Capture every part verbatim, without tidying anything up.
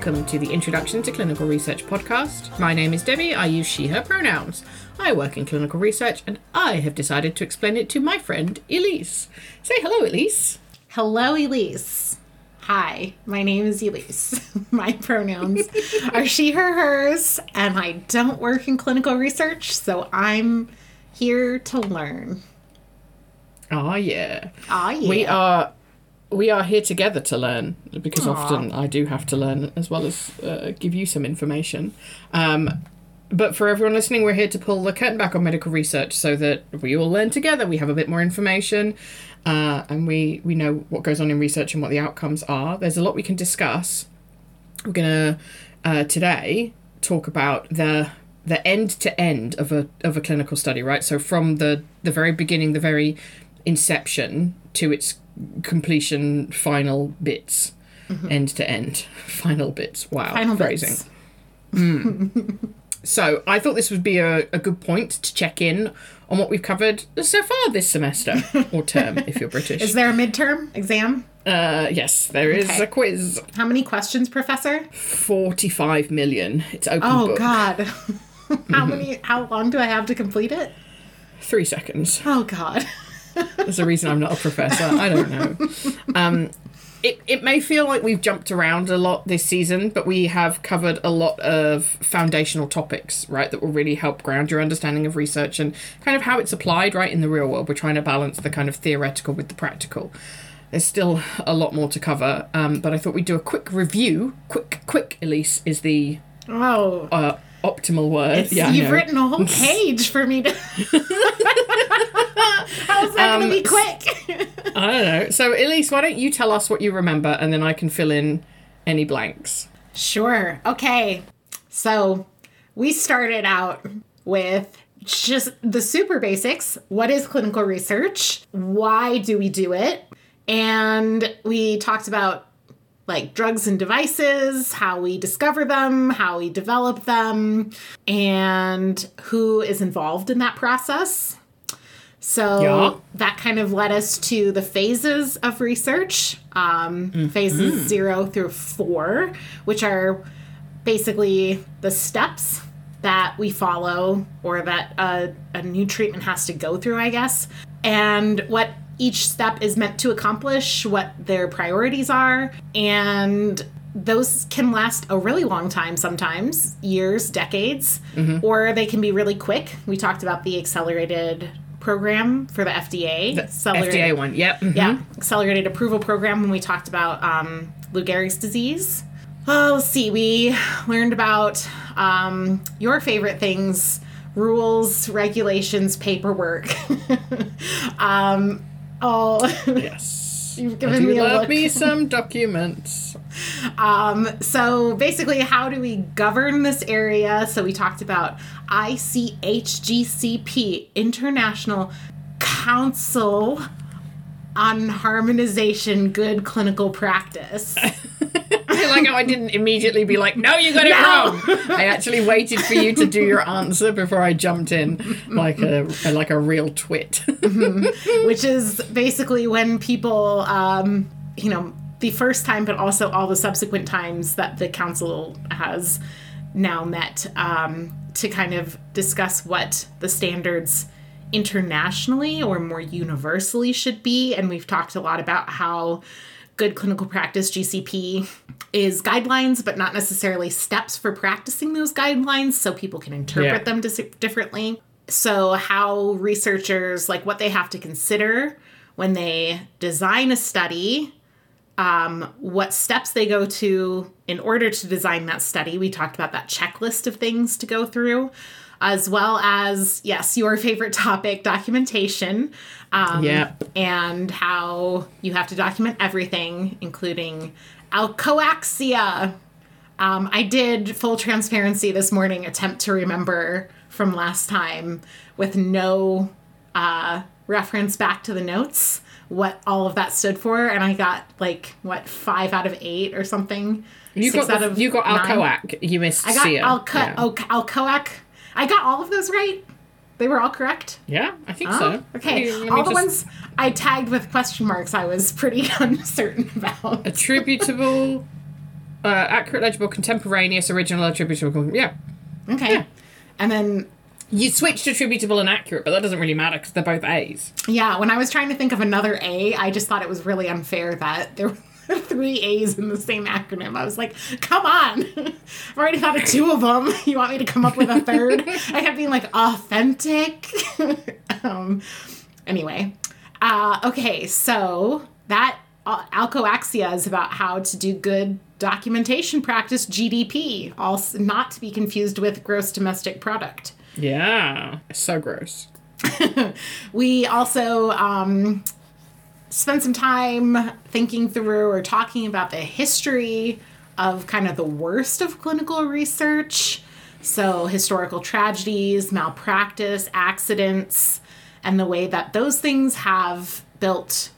Welcome to the Introduction to Clinical Research podcast. My name is Debbie. I use she, her pronouns. I work in clinical research and I have decided to explain it to my friend Elise. Say hello, Elise. Hello, Elise. Hi, my name is Elise. My pronouns are she, her, hers, and I don't work in clinical research, so I'm here to learn. Oh, yeah. Oh, yeah. We are... We are here together to learn, because Aww. often I do have to learn as well as uh, give you some information. Um, but for everyone listening, we're here to pull the curtain back on medical research so that we all learn together. We have a bit more information uh, and we, we know what goes on in research and what the outcomes are. There's a lot we can discuss. We're going to uh, today talk about the the end to end of a of a clinical study, right? So from the, the very beginning, the very inception to its completion, final bits, mm-hmm. end to end, final bits. Wow, final phrasing. Bits. Mm. So I thought this would be a, a good point to check in on what we've covered so far this semester, or term, if you're British. Is there a midterm exam? Uh, yes, there is Okay. a quiz. How many questions, Professor? forty-five million. It's open Oh, book. God. How many? How long do I have to complete it? Three seconds. Oh, God. There's a reason I'm not a professor. I don't know. Um, it, it may feel like we've jumped around a lot this season, but we have covered a lot of foundational topics, right, that will really help ground your understanding of research and kind of how it's applied, right, in the real world. We're trying to balance the kind of theoretical with the practical. There's still a lot more to cover, um, but I thought we'd do a quick review. Quick, quick, Elise, is the Oh. uh, optimal word. It's, yeah, I you've know. written a whole page for me to... How's that Um, going to be quick? I don't know. So, Elise, why don't you tell us what you remember, and then I can fill in any blanks. Sure. Okay. So we started out with just the super basics. What is clinical research? Why do we do it? And we talked about like drugs and devices, how we discover them, how we develop them, and who is involved in that process. So Yeah. that kind of led us to the phases of research, um, Mm-hmm. phases zero through four, which are basically the steps that we follow or that uh, a new treatment has to go through, I guess, and what each step is meant to accomplish, what their priorities are, and those can last a really long time sometimes, years, decades, Mm-hmm. or they can be really quick. We talked about the accelerated program for the F D A. The Accelerated- F D A one, yep. Mm-hmm. Yeah, accelerated approval program when we talked about um, Lou Gehrig's disease. Oh, let's see, we learned about um, your favorite things, rules, regulations, paperwork. um, oh, Yes. You've I given do me a love look. me some documents. Um, so basically, how do we govern this area? So we talked about I C H G C P, International Council on Harmonization Good Clinical Practice. I like how I didn't immediately be like, no, you got it No. wrong. I actually waited for you to do your answer before I jumped in like a like a real twit. Which is basically when people, um, you know, the first time, but also all the subsequent times that the council has now met um, to kind of discuss what the standards internationally or more universally should be. And we've talked a lot about how good clinical practice, G C P, is guidelines, but not necessarily steps for practicing those guidelines so people can interpret Yeah. them dis- differently. So how researchers, like what they have to consider when they design a study, um, what steps they go to in order to design that study. We talked about that checklist of things to go through, as well as, yes, your favorite topic, documentation. Um, Yeah. And how you have to document everything, including alcoaxia. Um, I did, full transparency this morning, attempt to remember from last time with no uh, reference back to the notes what all of that stood for, and I got like what five out of eight or something. You Six got out the, of you got nine. alcoac. You missed I got Sia. alco- yeah. oh, alcoac. I got all of those right. They were all correct. Yeah, I think Oh, so. okay. Let me All the just- ones I tagged with question marks, I was pretty uncertain about. Attributable Uh, accurate, legible, contemporaneous, original, attributable. Yeah. Okay. Yeah. And then... You switched attributable and accurate, but that doesn't really matter because they're both A's. Yeah, when I was trying to think of another A, I just thought it was really unfair that there were three A's in the same acronym. I was like, come on. I've already thought of two of them. You want me to come up with a third? I kept being like, authentic. um, anyway. Uh, okay, so that uh, Alcoaxia is about how to do good documentation practice, G D P, also not to be confused with gross domestic product. Yeah, so gross. We also um, spent some time thinking through or talking about the history of kind of the worst of clinical research. So historical tragedies, malpractice, accidents, and the way that those things have built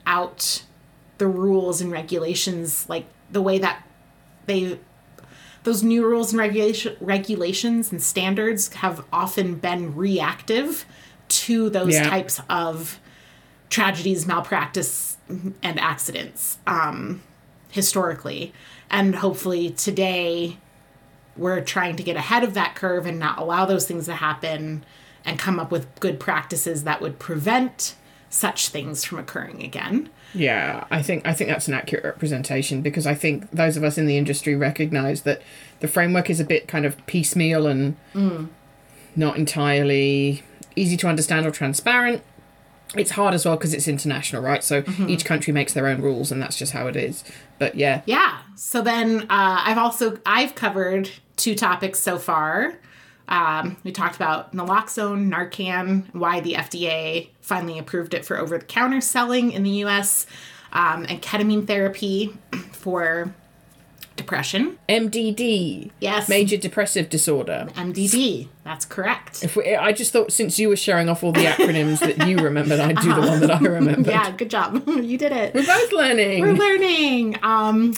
out the rules and regulations, like the way that they... Those new rules and regulation, regulations and standards have often been reactive to those yeah. types of tragedies, malpractice, and accidents um, historically. And hopefully today we're trying to get ahead of that curve and not allow those things to happen and come up with good practices that would prevent such things from occurring again. Yeah, I think I think that's an accurate representation because I think those of us in the industry recognise that the framework is a bit kind of piecemeal and mm. not entirely easy to understand or transparent. It's hard as well because it's international, right? So mm-hmm. each country makes their own rules and that's just how it is. But yeah. Yeah. So then uh, I've also, I've covered two topics so far. Um, we talked about naloxone, Narcan, why the F D A finally approved it for over-the-counter selling in the U S, um, and ketamine therapy for depression. M D D. Yes. Major depressive disorder. M D D. That's correct. If we, I just thought since you were showing off all the acronyms that you remembered, I'd do uh-huh. the one that I remembered. Yeah, good job. You did it. We're both learning. We're learning. Um,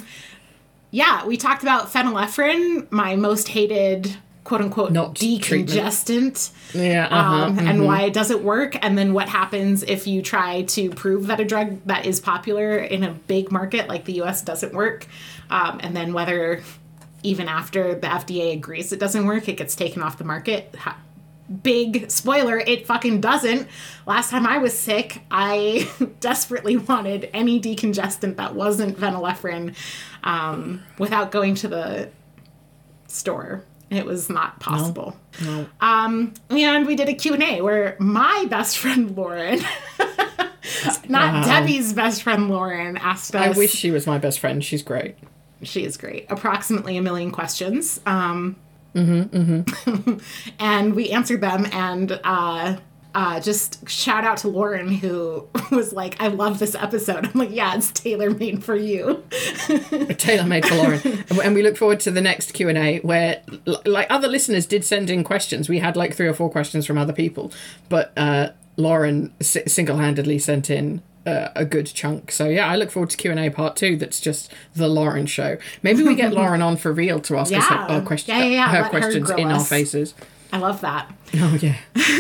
yeah, we talked about phenylephrine, my most hated quote-unquote Not decongestant, yeah, uh-huh, um, mm-hmm. and why it doesn't work, and then what happens if you try to prove that a drug that is popular in a big market like the U S doesn't work, um, and then whether even after the F D A agrees it doesn't work, it gets taken off the market. Ha- big spoiler, it fucking doesn't. Last time I was sick, I desperately wanted any decongestant that wasn't phenylephrine um, without going to the store. It was not possible. No, no. Um, and we did a Q and A where my best friend Lauren, not wow. Debbie's best friend Lauren, asked us. I wish she was my best friend. She's great. She is great. Approximately a million questions. Um, mm-hmm, mm-hmm. And we answered them, and uh, uh, just shout out to Lauren, who was like, I love this episode. I'm like, yeah, it's tailor-made for you. Tailor-made for Lauren. And we look forward to the next Q and A where, like, other listeners did send in questions. We had, like, three or four questions from other people. But uh, Lauren s- single-handedly sent in uh, a good chunk. So, yeah, I look forward to Q and A part two that's just the Lauren show. Maybe we get Lauren on for real to ask yeah. us her, uh, question, yeah, yeah, yeah. her Let questions her in us. our faces. I love that. Oh, yeah.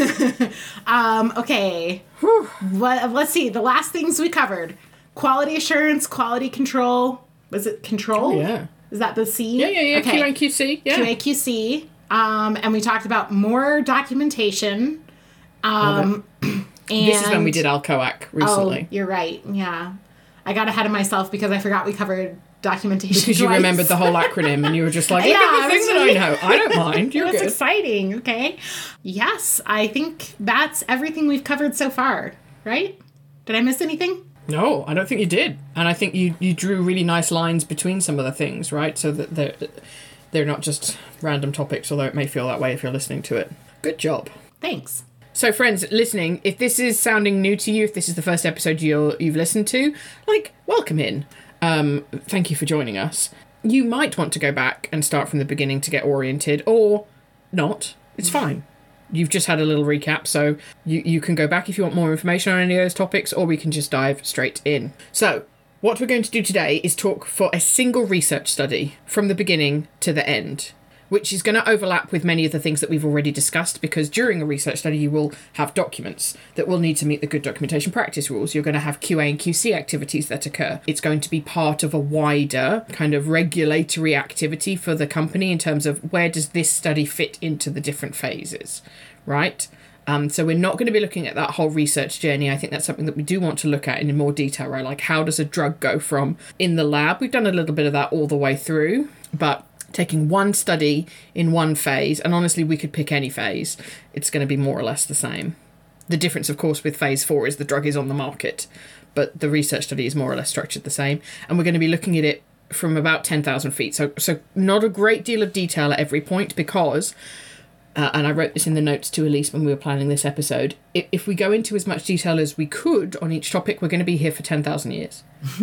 um, okay. What, let's see. The last things we covered. Quality assurance, quality control. Was it control? Oh, yeah. Is that the C? Yeah, yeah, yeah. Okay. Q A Q C. Yeah. Q A Q C. Um, and we talked about more documentation. Um, and this is when we did Alcoac recently. Oh, you're right. Yeah. I got ahead of myself because I forgot we covered documentation because you twice. remembered the whole acronym and you were just like, look yeah, at the thing that really... I know. I don't mind. You're That's good. exciting. Okay. Yes, I think that's everything we've covered so far, right? Did I miss anything? No, I don't think you did. And I think you, you drew really nice lines between some of the things, right? So that they're, they're not just random topics, although it may feel that way if you're listening to it. Good job. Thanks. So, friends listening, if this is sounding new to you, if this is the first episode you're, you've listened to, like, welcome in. Um, thank you for joining us. You might want to go back and start from the beginning to get oriented, or not. It's fine. You've just had a little recap, so you, you can go back if you want more information on any of those topics, or we can just dive straight in. So, what we're going to do today is talk for a single research study from the beginning to the end. which is going to overlap with many of the things that we've already discussed, because during a research study you will have documents that will need to meet the good documentation practice rules. You're going to have Q A and Q C activities that occur. It's going to be part of a wider kind of regulatory activity for the company in terms of where does this study fit into the different phases, right? Um, so we're not going to be looking at that whole research journey. I think that's something that we do want to look at in more detail, right? Like, how does a drug go from in the lab? We've done a little bit of that all the way through, but taking one study in one phase, and honestly, we could pick any phase, it's going to be more or less the same. The difference, of course, with phase four is the drug is on the market, but the research study is more or less structured the same. And we're going to be looking at it from about ten thousand feet. So, so not a great deal of detail at every point, because... Uh, and I wrote this in the notes to Elise when we were planning this episode. If, if we go into as much detail as we could on each topic, we're going to be here for ten thousand years.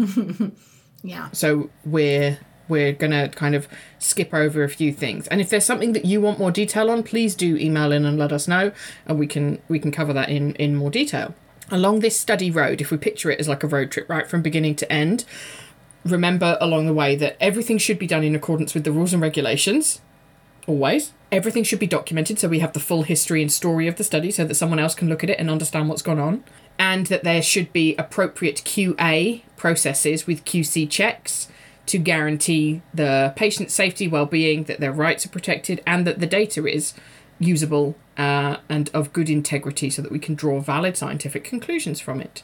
Yeah. So we're we're going to kind of skip over a few things. And if there's something that you want more detail on, please do email in and let us know, and we can we can cover that in, in more detail. Along this study road, if we picture it as like a road trip, right, from beginning to end, remember along the way that everything should be done in accordance with the rules and regulations. Always. Everything should be documented, so we have the full history and story of the study so that someone else can look at it and understand what's gone on. And that there should be appropriate Q A processes with Q C checks to guarantee the patient's safety, well-being, that their rights are protected, and that the data is usable uh, and of good integrity so that we can draw valid scientific conclusions from it.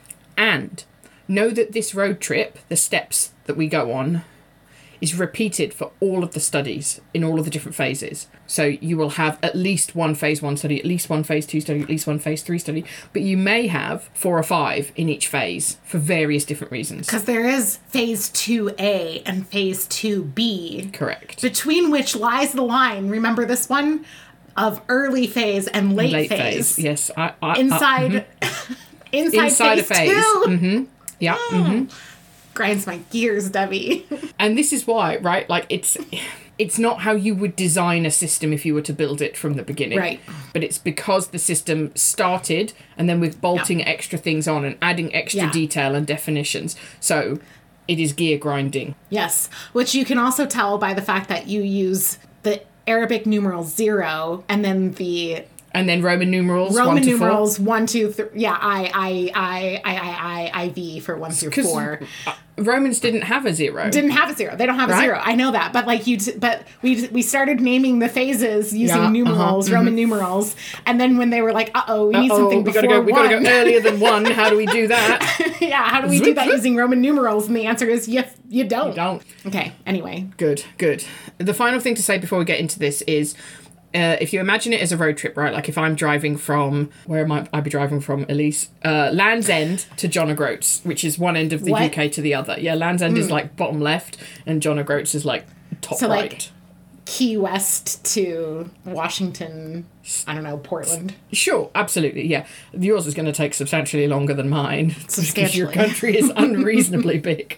And know that this road trip, the steps that we go on, is repeated for all of the studies in all of the different phases. So you will have at least one phase one study, at least one phase two study, at least one phase three study, but you may have four or five in each phase for various different reasons. Because there is phase two A and phase two B. Correct. Between which lies the line, remember this one, of early phase and late, late phase. phase. Yes. I, I, inside, I, mm-hmm. inside, inside phase a phase. two. Mm-hmm. Yeah. Mm-hmm. Grinds my gears, Debbie. And this is why, right? Like, it's it's not how you would design a system if you were to build it from the beginning. Right. But it's because the system started, and then with bolting yeah. extra things on and adding extra yeah. detail and definitions. So it is gear grinding. Yes. Which you can also tell by the fact that you use the Arabic numeral zero and then the... And then Roman numerals, Roman one to numerals, four. one, two, three. Yeah, I, I, I, I, I, I, I, V for one through four. Romans didn't have a zero. Didn't have a zero. They don't have a right? zero. I know that, but like you, t- but we we started naming the phases using yeah, numerals, uh-huh, Roman mm-hmm. numerals, and then when they were like, "Uh oh, we need Uh-oh, something we before gotta go, we one." gotta go earlier than one. How do we do that? Yeah, how do we do that using Roman numerals? And the answer is you, you don't. You don't. Okay. Anyway. Good. Good. The final thing to say before we get into this is. Uh, if you imagine it as a road trip, right? Like if I'm driving from, where might I be driving from, Elise? Uh, Land's End to John O'Groats, which is one end of the what? U K to the other. Yeah, Land's End mm. is like bottom left, and John O'Groats is like top so, right. Like, Key West to Washington, I don't know, Portland. Sure, absolutely, yeah. Yours is going to take substantially longer than mine. Because your country is unreasonably big.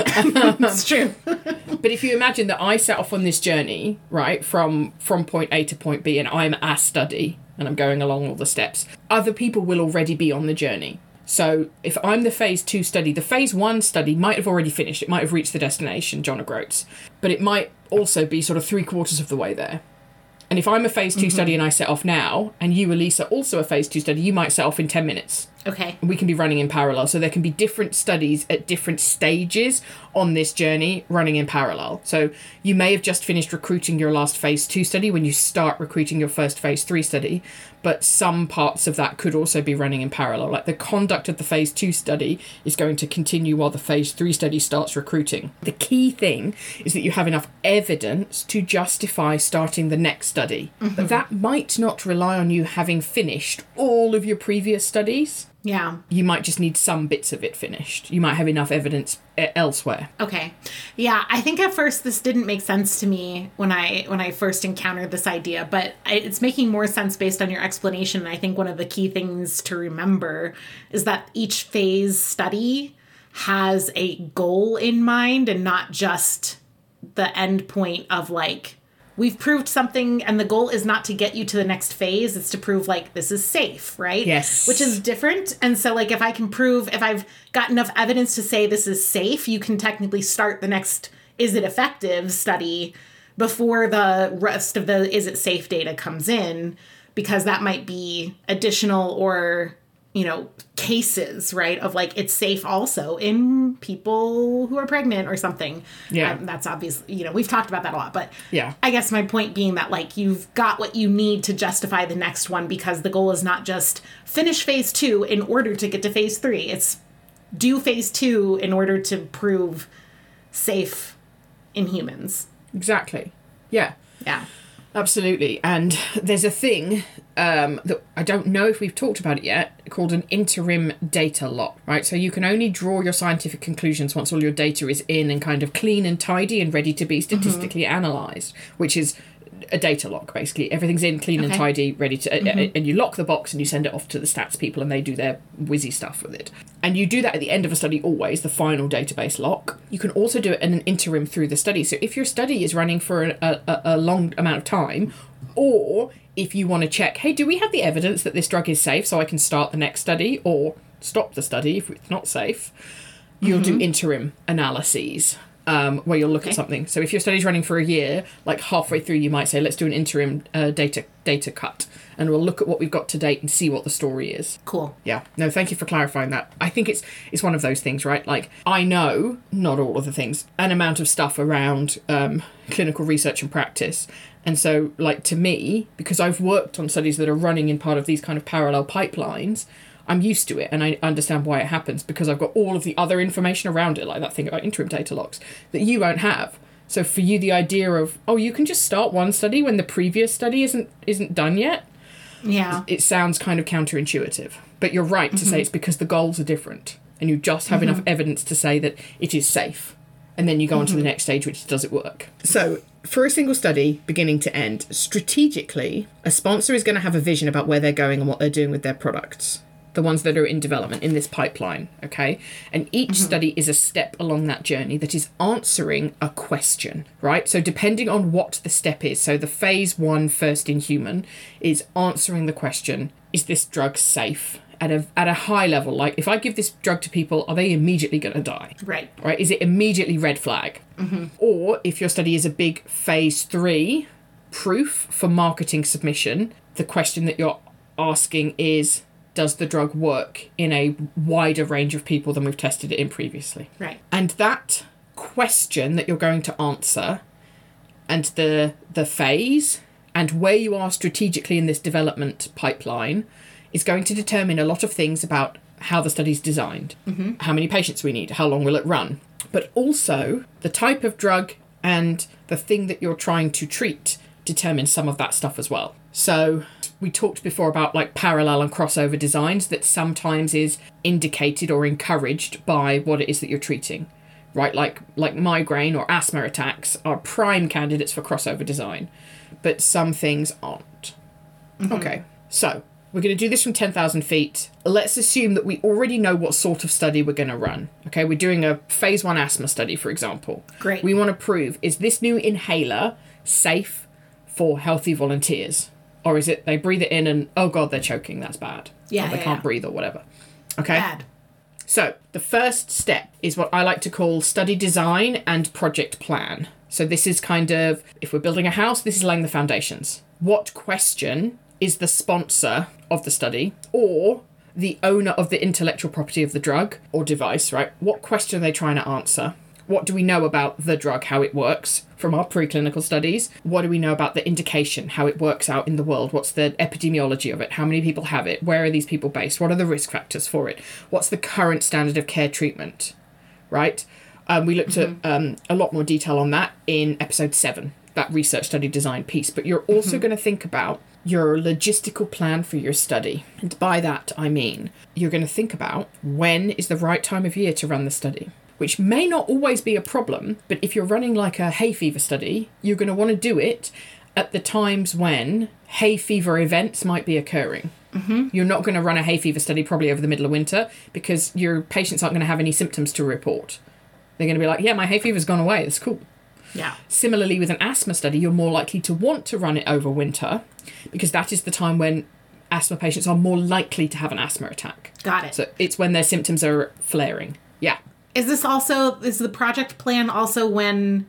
It's true. But if you imagine that I set off on this journey, right, from, from point A to point B, and I'm a study, and I'm going along all the steps, other people will already be on the journey. So if I'm the phase two study, the phase one study might have already finished. It might have reached the destination, John O'Groats. But it might also be sort of three quarters of the way there. And if I'm a phase two mm-hmm. study and I set off now, and you, Elise, are also a phase two study, you might set off in ten minutes. Okay. We can be running in parallel. So there can be different studies at different stages on this journey running in parallel. So you may have just finished recruiting your last phase two study when you start recruiting your first phase three study, but some parts of that could also be running in parallel. Like the conduct of the phase two study is going to continue while the phase three study starts recruiting. The key thing is that you have enough evidence to justify starting the next study. Mm-hmm. But that might not rely on you having finished all of your previous studies. Yeah. You might just need some bits of it finished. You might have enough evidence elsewhere. Okay. Yeah, I think at first this didn't make sense to me when I when I first encountered this idea, but it's making more sense based on your explanation. And I think one of the key things to remember is that each phase study has a goal in mind and not just the end point of like, we've proved something and the goal is not to get you to the next phase. It's to prove like this is safe, right? Yes. Which is different. And so like if I can prove, if I've got enough evidence to say this is safe, you can technically start the next is it effective study before the rest of the is it safe data comes in, because that might be additional or, you know, cases, right, of like it's safe also in people who are pregnant or something. Yeah. Um, that's obviously, you know, we've talked about that a lot, but yeah. I guess my point being that like you've got what you need to justify the next one, because the goal is not just finish phase two in order to get to phase three. It's do phase two in order to prove safe in humans. Exactly. Yeah. Yeah. Absolutely. And there's a thing um, that I don't know if we've talked about it yet, called an interim data lock, right? So you can only draw your scientific conclusions once all your data is in and kind of clean and tidy and ready to be statistically mm-hmm. analysed, which is a data lock, basically. Everything's in, clean okay. and tidy, ready to... Mm-hmm. Uh, and you lock the box and you send it off to the stats people and they do their whizzy stuff with it. And you do that at the end of a study always, the final database lock. You can also do it in an interim through the study. So if your study is running for a, a, a long amount of time, or if you want to check, hey, do we have the evidence that this drug is safe so I can start the next study or stop the study if it's not safe, you'll mm-hmm. do interim analyses. Um, where you'll look okay. at something. So if your study's running for a year, like halfway through, you might say, let's do an interim uh, data data cut. And we'll look at what we've got to date and see what the story is. Cool. Yeah. No, thank you for clarifying that. I think it's it's one of those things, right? Like, I know, not all of the things, an amount of stuff around um, clinical research and practice. And so, like, to me, because I've worked on studies that are running in part of these kind of parallel pipelines, I'm used to it and I understand why it happens because I've got all of the other information around it, like that thing about interim data locks, that you won't have. So for you, the idea of, oh, you can just start one study when the previous study isn't isn't done yet, yeah, it sounds kind of counterintuitive. But you're right to mm-hmm. say it's because the goals are different and you just have mm-hmm. enough evidence to say that it is safe. And then you go mm-hmm. on to the next stage, which is, does it work? So for a single study, beginning to end, strategically, a sponsor is going to have a vision about where they're going and what they're doing with their products. The ones that are in development in this pipeline, okay? And each mm-hmm. study is a step along that journey that is answering a question, right? So depending on what the step is, so the phase one first in human is answering the question, is this drug safe? At a at a high level, like if I give this drug to people, are they immediately going to die? Right. Right? Is it immediately red flag? Mm-hmm. Or if your study is a big phase three proof for marketing submission, the question that you're asking is, does the drug work in a wider range of people than we've tested it in previously? Right. And that question that you're going to answer and the the phase and where you are strategically in this development pipeline is going to determine a lot of things about how the study's designed, mm-hmm. how many patients we need, how long will it run, but also the type of drug and the thing that you're trying to treat determines some of that stuff as well. So we talked before about like parallel and crossover designs that sometimes is indicated or encouraged by what it is that you're treating, right? Like like migraine or asthma attacks are prime candidates for crossover design, but some things aren't. Mm-hmm. Okay, so we're going to do this from ten thousand feet. Let's assume that we already know what sort of study we're going to run. Okay, we're doing a phase one asthma study, for example. Great. We want to prove, is this new inhaler safe for healthy volunteers? Or is it they breathe it in and, oh God, they're choking, that's bad. Yeah, or they yeah, can't yeah. breathe or whatever. Okay? Bad. So the first step is what I like to call study design and project plan. So this is kind of, if we're building a house, this is laying the foundations. What question is the sponsor of the study or the owner of the intellectual property of the drug or device, right? What question are they trying to answer? What do we know about the drug, how it works from our preclinical studies? What do we know about the indication, how it works out in the world? What's the epidemiology of it? How many people have it? Where are these people based? What are the risk factors for it? What's the current standard of care treatment, right? Um, we looked mm-hmm. at um, a lot more detail on that in episode seven, that research study design piece. But you're also mm-hmm. going to think about your logistical plan for your study. And by that, I mean, you're going to think about when is the right time of year to run the study, which may not always be a problem, but if you're running like a hay fever study, you're going to want to do it at the times when hay fever events might be occurring. Mm-hmm. You're not going to run a hay fever study probably over the middle of winter because your patients aren't going to have any symptoms to report. They're going to be like, yeah, my hay fever's gone away, it's cool. Yeah. Similarly, with an asthma study, you're more likely to want to run it over winter because that is the time when asthma patients are more likely to have an asthma attack. Got it. So it's when their symptoms are flaring. Yeah. Is this also, is the project plan also when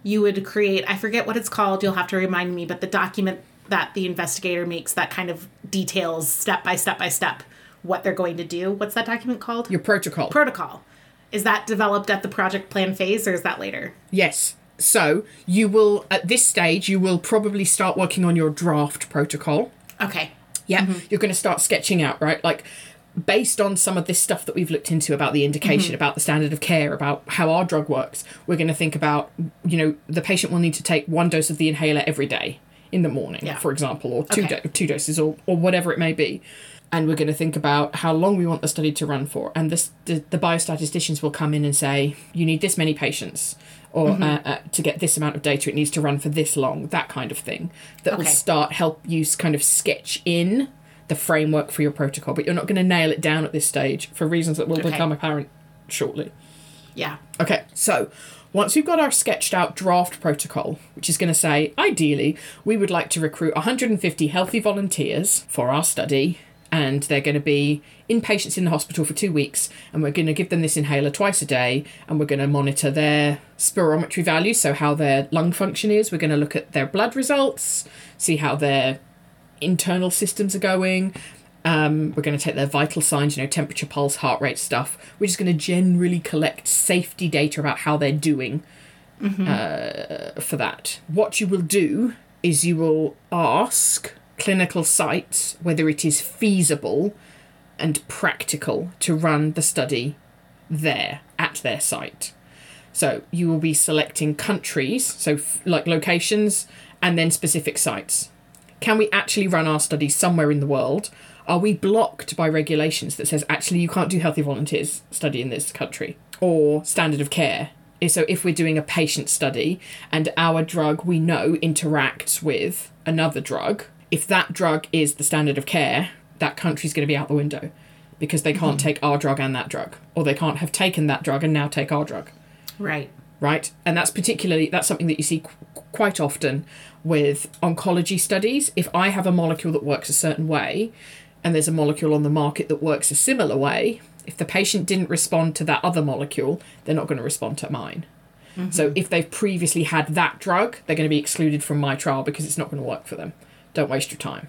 you would create, I forget what it's called, you'll have to remind me, but the document that the investigator makes that kind of details step by step by step what they're going to do. What's that document called? Your protocol. Protocol. Is that developed at the project plan phase, or is that later? Yes. So you will, at this stage, you will probably start working on your draft protocol. Okay. Yeah. Mm-hmm. You're going to start sketching out, right? Like, based on some of this stuff that we've looked into about the indication, mm-hmm. about the standard of care, about how our drug works, we're going to think about, you know, the patient will need to take one dose of the inhaler every day in the morning, yeah. for example, or two, okay. do- two doses or, or whatever it may be. And we're going to think about how long we want the study to run for. And this, the, the biostatisticians will come in and say, you need this many patients, or mm-hmm. uh, uh, to get this amount of data, it needs to run for this long, that kind of thing. That okay. will start, help you kind of sketch in the framework for your protocol. But you're not going to nail it down at this stage for reasons that will okay. become apparent shortly. Yeah. Okay, so once we've got our sketched out draft protocol, which is going to say, ideally, we would like to recruit one hundred fifty healthy volunteers for our study, and they're going to be inpatients in the hospital for two weeks, and we're going to give them this inhaler twice a day, and we're going to monitor their spirometry values, so how their lung function is. We're going to look at their blood results, see how their internal systems are going. Um, we're going to take their vital signs, you know, temperature, pulse, heart rate stuff. We're just going to generally collect safety data about how they're doing mm-hmm. uh, for that. What you will do is you will ask clinical sites whether it is feasible and practical to run the study there at their site. So you will be selecting countries, so f- like locations, and then specific sites. Can we actually run our study somewhere in the world? Are we blocked by regulations that says actually you can't do healthy volunteers study in this country? Or standard of care? So if we're doing a patient study and our drug we know interacts with another drug, if that drug is the standard of care, that country's going to be out the window because they can't mm-hmm. take our drug and that drug, or they can't have taken that drug and now take our drug. Right. Right. And that's particularly, that's something that you see qu- quite often with oncology studies. If I have a molecule that works a certain way and there's a molecule on the market that works a similar way, if the patient didn't respond to that other molecule, they're not going to respond to mine. Mm-hmm. So if they've previously had that drug, they're going to be excluded from my trial because it's not going to work for them. Don't waste your time.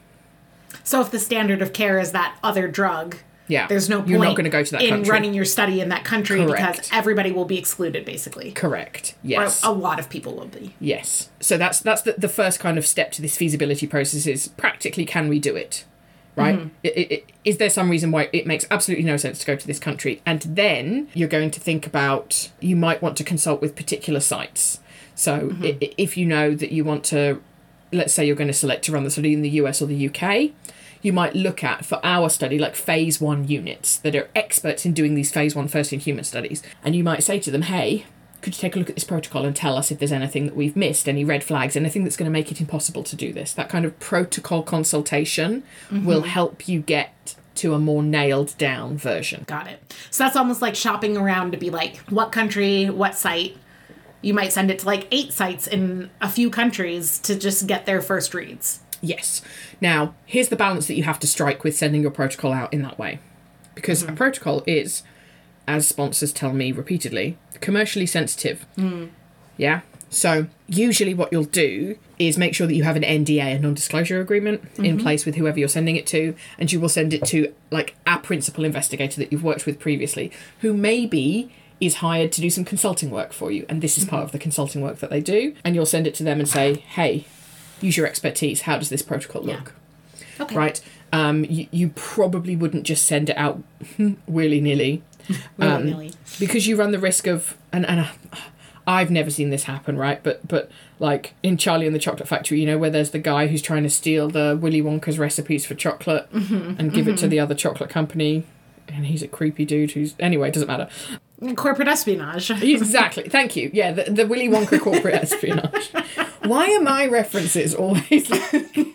So if the standard of care is that other drug, yeah, there's no point You're not going to go to that in country. running your study in that country Correct. because everybody will be excluded, basically. Correct. Yes. Or a lot of people will be. Yes. So that's that's the, the first kind of step to this feasibility process is practically can we do it? Right? Mm-hmm. It, it, it, is there some reason why it makes absolutely no sense to go to this country? And then you're going to think about, you might want to consult with particular sites. So mm-hmm. i- if you know that you want to, let's say you're going to select to run the study in the U S or the U K, you might look at, for our study, like phase one units that are experts in doing these phase one first in human studies. And you might say to them, hey, could you take a look at this protocol and tell us if there's anything that we've missed, any red flags, anything that's going to make it impossible to do this? That kind of protocol consultation mm-hmm. will help you get to a more nailed down version. Got it. So that's almost like shopping around to be like, what country, what site? You might send it to like eight sites in a few countries to just get their first reads. Yes. Now, here's the balance that you have to strike with sending your protocol out in that way. Because mm-hmm. a protocol is, as sponsors tell me repeatedly, commercially sensitive. Mm. Yeah? So usually what you'll do is make sure that you have an N D A, a non-disclosure agreement, mm-hmm. in place with whoever you're sending it to, and you will send it to like a principal investigator that you've worked with previously, who maybe is hired to do some consulting work for you, and this is mm-hmm. part of the consulting work that they do, and you'll send it to them and say, hey, use your expertise, how does this protocol look? Yeah. Okay. Right? Um, you, you probably wouldn't just send it out willy-nilly. willy-nilly. Um, because you run the risk of, and, and uh, I've never seen this happen, right? But, but like in Charlie and the Chocolate Factory, you know, where there's the guy who's trying to steal the Willy Wonka's recipes for chocolate mm-hmm. and give mm-hmm. it to the other chocolate company, and he's a creepy dude who's, anyway, it doesn't matter. Corporate espionage. Exactly. Thank you. Yeah, the, the Willy Wonka corporate espionage. Why are my references always like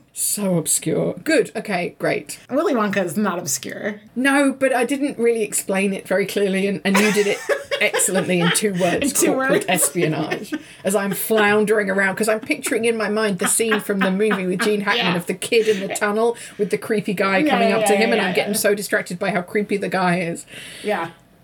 so obscure? Good. Okay, great. Willy Wonka is not obscure. No, but I didn't really explain it very clearly, and, and you did it excellently in two words. In two corporate words. espionage. As I'm floundering around, because I'm picturing in my mind the scene from the movie with Gene Hackman Yeah. of the kid in the tunnel with the creepy guy Yeah, coming yeah, up to him, yeah, and I'm yeah, getting yeah. so distracted by how creepy the guy is. Yeah.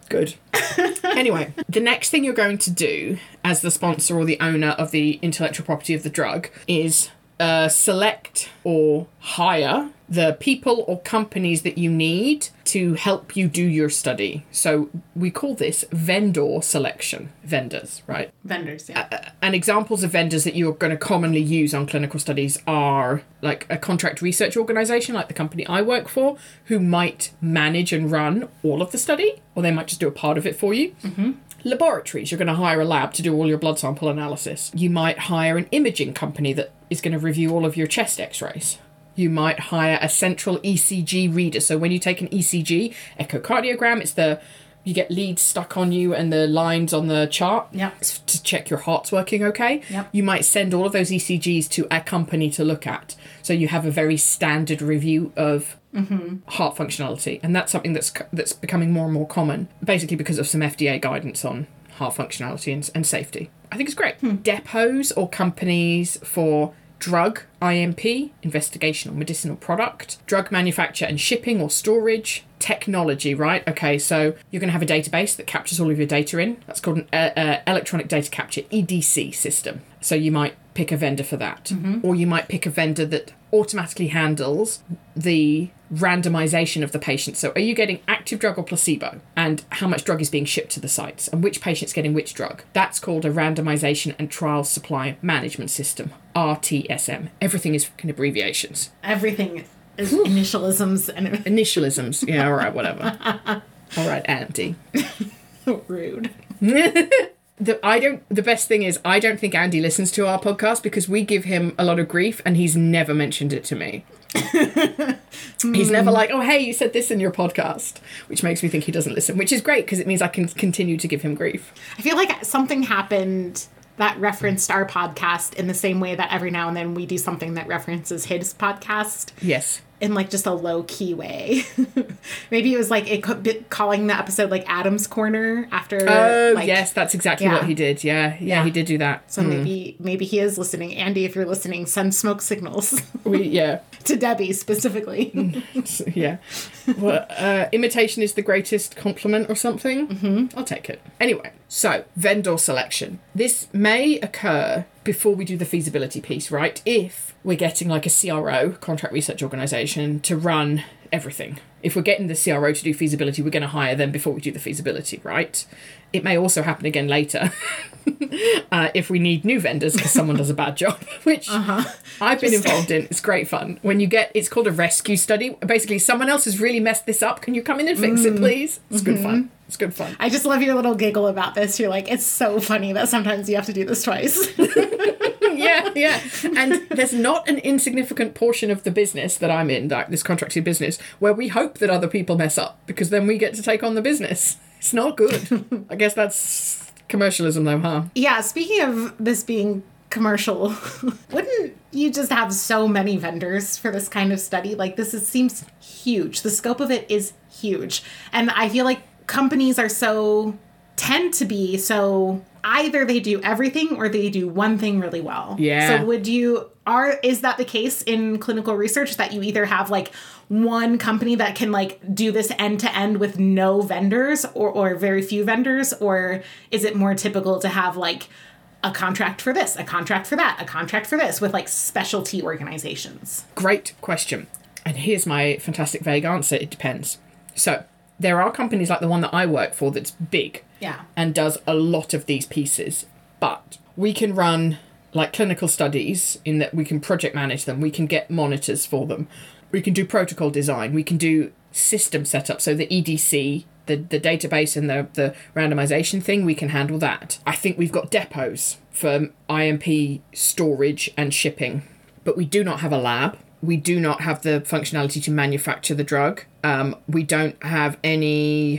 Good. Anyway, the next thing you're going to do as the sponsor or the owner of the intellectual property of the drug is uh, select or hire the people or companies that you need to help you do your study. So we call this vendor selection. Vendors, right? Vendors, yeah. Uh, and examples of vendors that you're going to commonly use on clinical studies are like a contract research organisation, like the company I work for, who might manage and run all of the study, or they might just do a part of it for you. Mm-hmm. Laboratories, you're going to hire a lab to do all your blood sample analysis. You might hire an imaging company that is going to review all of your chest x-rays. You might hire a central E C G reader. So when you take an E C G, echocardiogram, it's the, you get leads stuck on you and the lines on the chart Yep. to check your heart's working okay. Yep. You might send all of those E C Gs to a company to look at. So you have a very standard review of mm-hmm. heart functionality. And that's something that's that's becoming more and more common, basically because of some F D A guidance on heart functionality and, and safety. I think it's great. Hmm. Depots or companies for drug, I M P, investigational medicinal product, drug manufacture and shipping or storage, technology, right? Okay, so you're going to have a database that captures all of your data in. That's called an uh, uh, electronic data capture, E D C system. So you might pick a vendor for that. Mm-hmm. Or you might pick a vendor that automatically handles the randomization of the patient. So are you getting active drug or placebo? And how much drug is being shipped to the sites? And which patient's getting which drug? That's called a randomization and trial supply management system, R T S M. Everything is fucking abbreviations. Everything is initialisms and Initialisms. Yeah, all right, whatever. All right, Andy. rude. The, I don't. The best thing is, I don't think Andy listens to our podcast because we give him a lot of grief and he's never mentioned it to me. He's never like, oh, hey, you said this in your podcast, which makes me think he doesn't listen, which is great because it means I can continue to give him grief. I feel like something happened that referenced our podcast in the same way that every now and then we do something that references his podcast. Yes. In like just a low key way. Maybe it was like it could be calling the episode like Adam's Corner after. Oh like, yes, that's exactly yeah. what he did. Yeah, yeah, yeah, he did do that. So mm. maybe maybe he is listening. Andy, if you're listening, send smoke signals. we yeah. To Debbie specifically. yeah. Well, uh, imitation is the greatest compliment or something. Mm-hmm. I'll take it. Anyway, so vendor selection. This may occur before we do the feasibility piece, right? If we're getting like a C R O, contract research organisation, to run everything. If we're getting the C R O to do feasibility, we're going to hire them before we do the feasibility, right? It may also happen again later uh, if we need new vendors because someone does a bad job, which uh-huh. I've been Just... involved in. It's great fun. When you get, it's called a rescue study. Basically, someone else has really messed this up. Can you come in and fix mm. it, please? It's mm-hmm. good fun. It's good fun. I just love your little giggle about this. You're like, it's so funny that sometimes you have to do this twice. yeah, yeah. And there's not an insignificant portion of the business that I'm in, like this contracted business, where we hope that other people mess up because then we get to take on the business. It's not good. I guess that's commercialism though, huh? Yeah, speaking of this being commercial, wouldn't you just have so many vendors for this kind of study? Like this is, seems huge. The scope of it is huge. And I feel like companies are so, tend to be so, either they do everything or they do one thing really well. Yeah. So would you, are, is that the case in clinical research that you either have like one company that can like do this end to end with no vendors or, or very few vendors? Or is it more typical to have like a contract for this, a contract for that, a contract for this with like specialty organizations? Great question. And here's my fantastic vague answer. It depends. So there are companies like the one that I work for that's big yeah. and does a lot of these pieces. But we can run like clinical studies in that we can project manage them. We can get monitors for them. We can do protocol design. We can do system setup. So the E D C, the, the database and the, the randomization thing, we can handle that. I think we've got depots for I M P storage and shipping. But we do not have a lab. We do not have the functionality to manufacture the drug. Um, we don't have any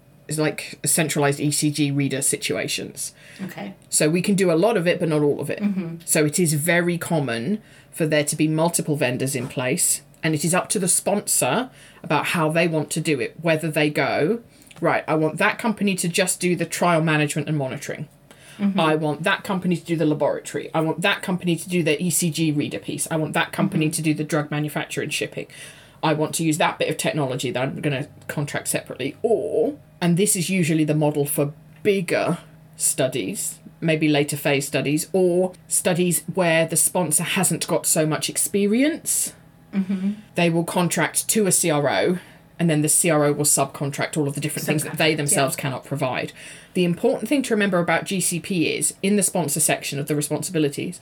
like centralized E C G reader situations. Okay. So we can do a lot of it, but not all of it. Mm-hmm. So it is very common for there to be multiple vendors in place. And it is up to the sponsor about how they want to do it. Whether they go, right, I want that company to just do the trial management and monitoring. Mm-hmm. I want that company to do the laboratory. I want that company to do the E C G reader piece. I want that company mm-hmm. to do the drug manufacture and shipping. I want to use that bit of technology that I'm going to contract separately. Or And this is usually the model for bigger studies, maybe later phase studies, or studies where the sponsor hasn't got so much experience. Mm-hmm. They will contract to a C R O, and then the C R O will subcontract all of the different things that they themselves yeah. cannot provide. The important thing to remember about G C P is, in the sponsor section of the responsibilities,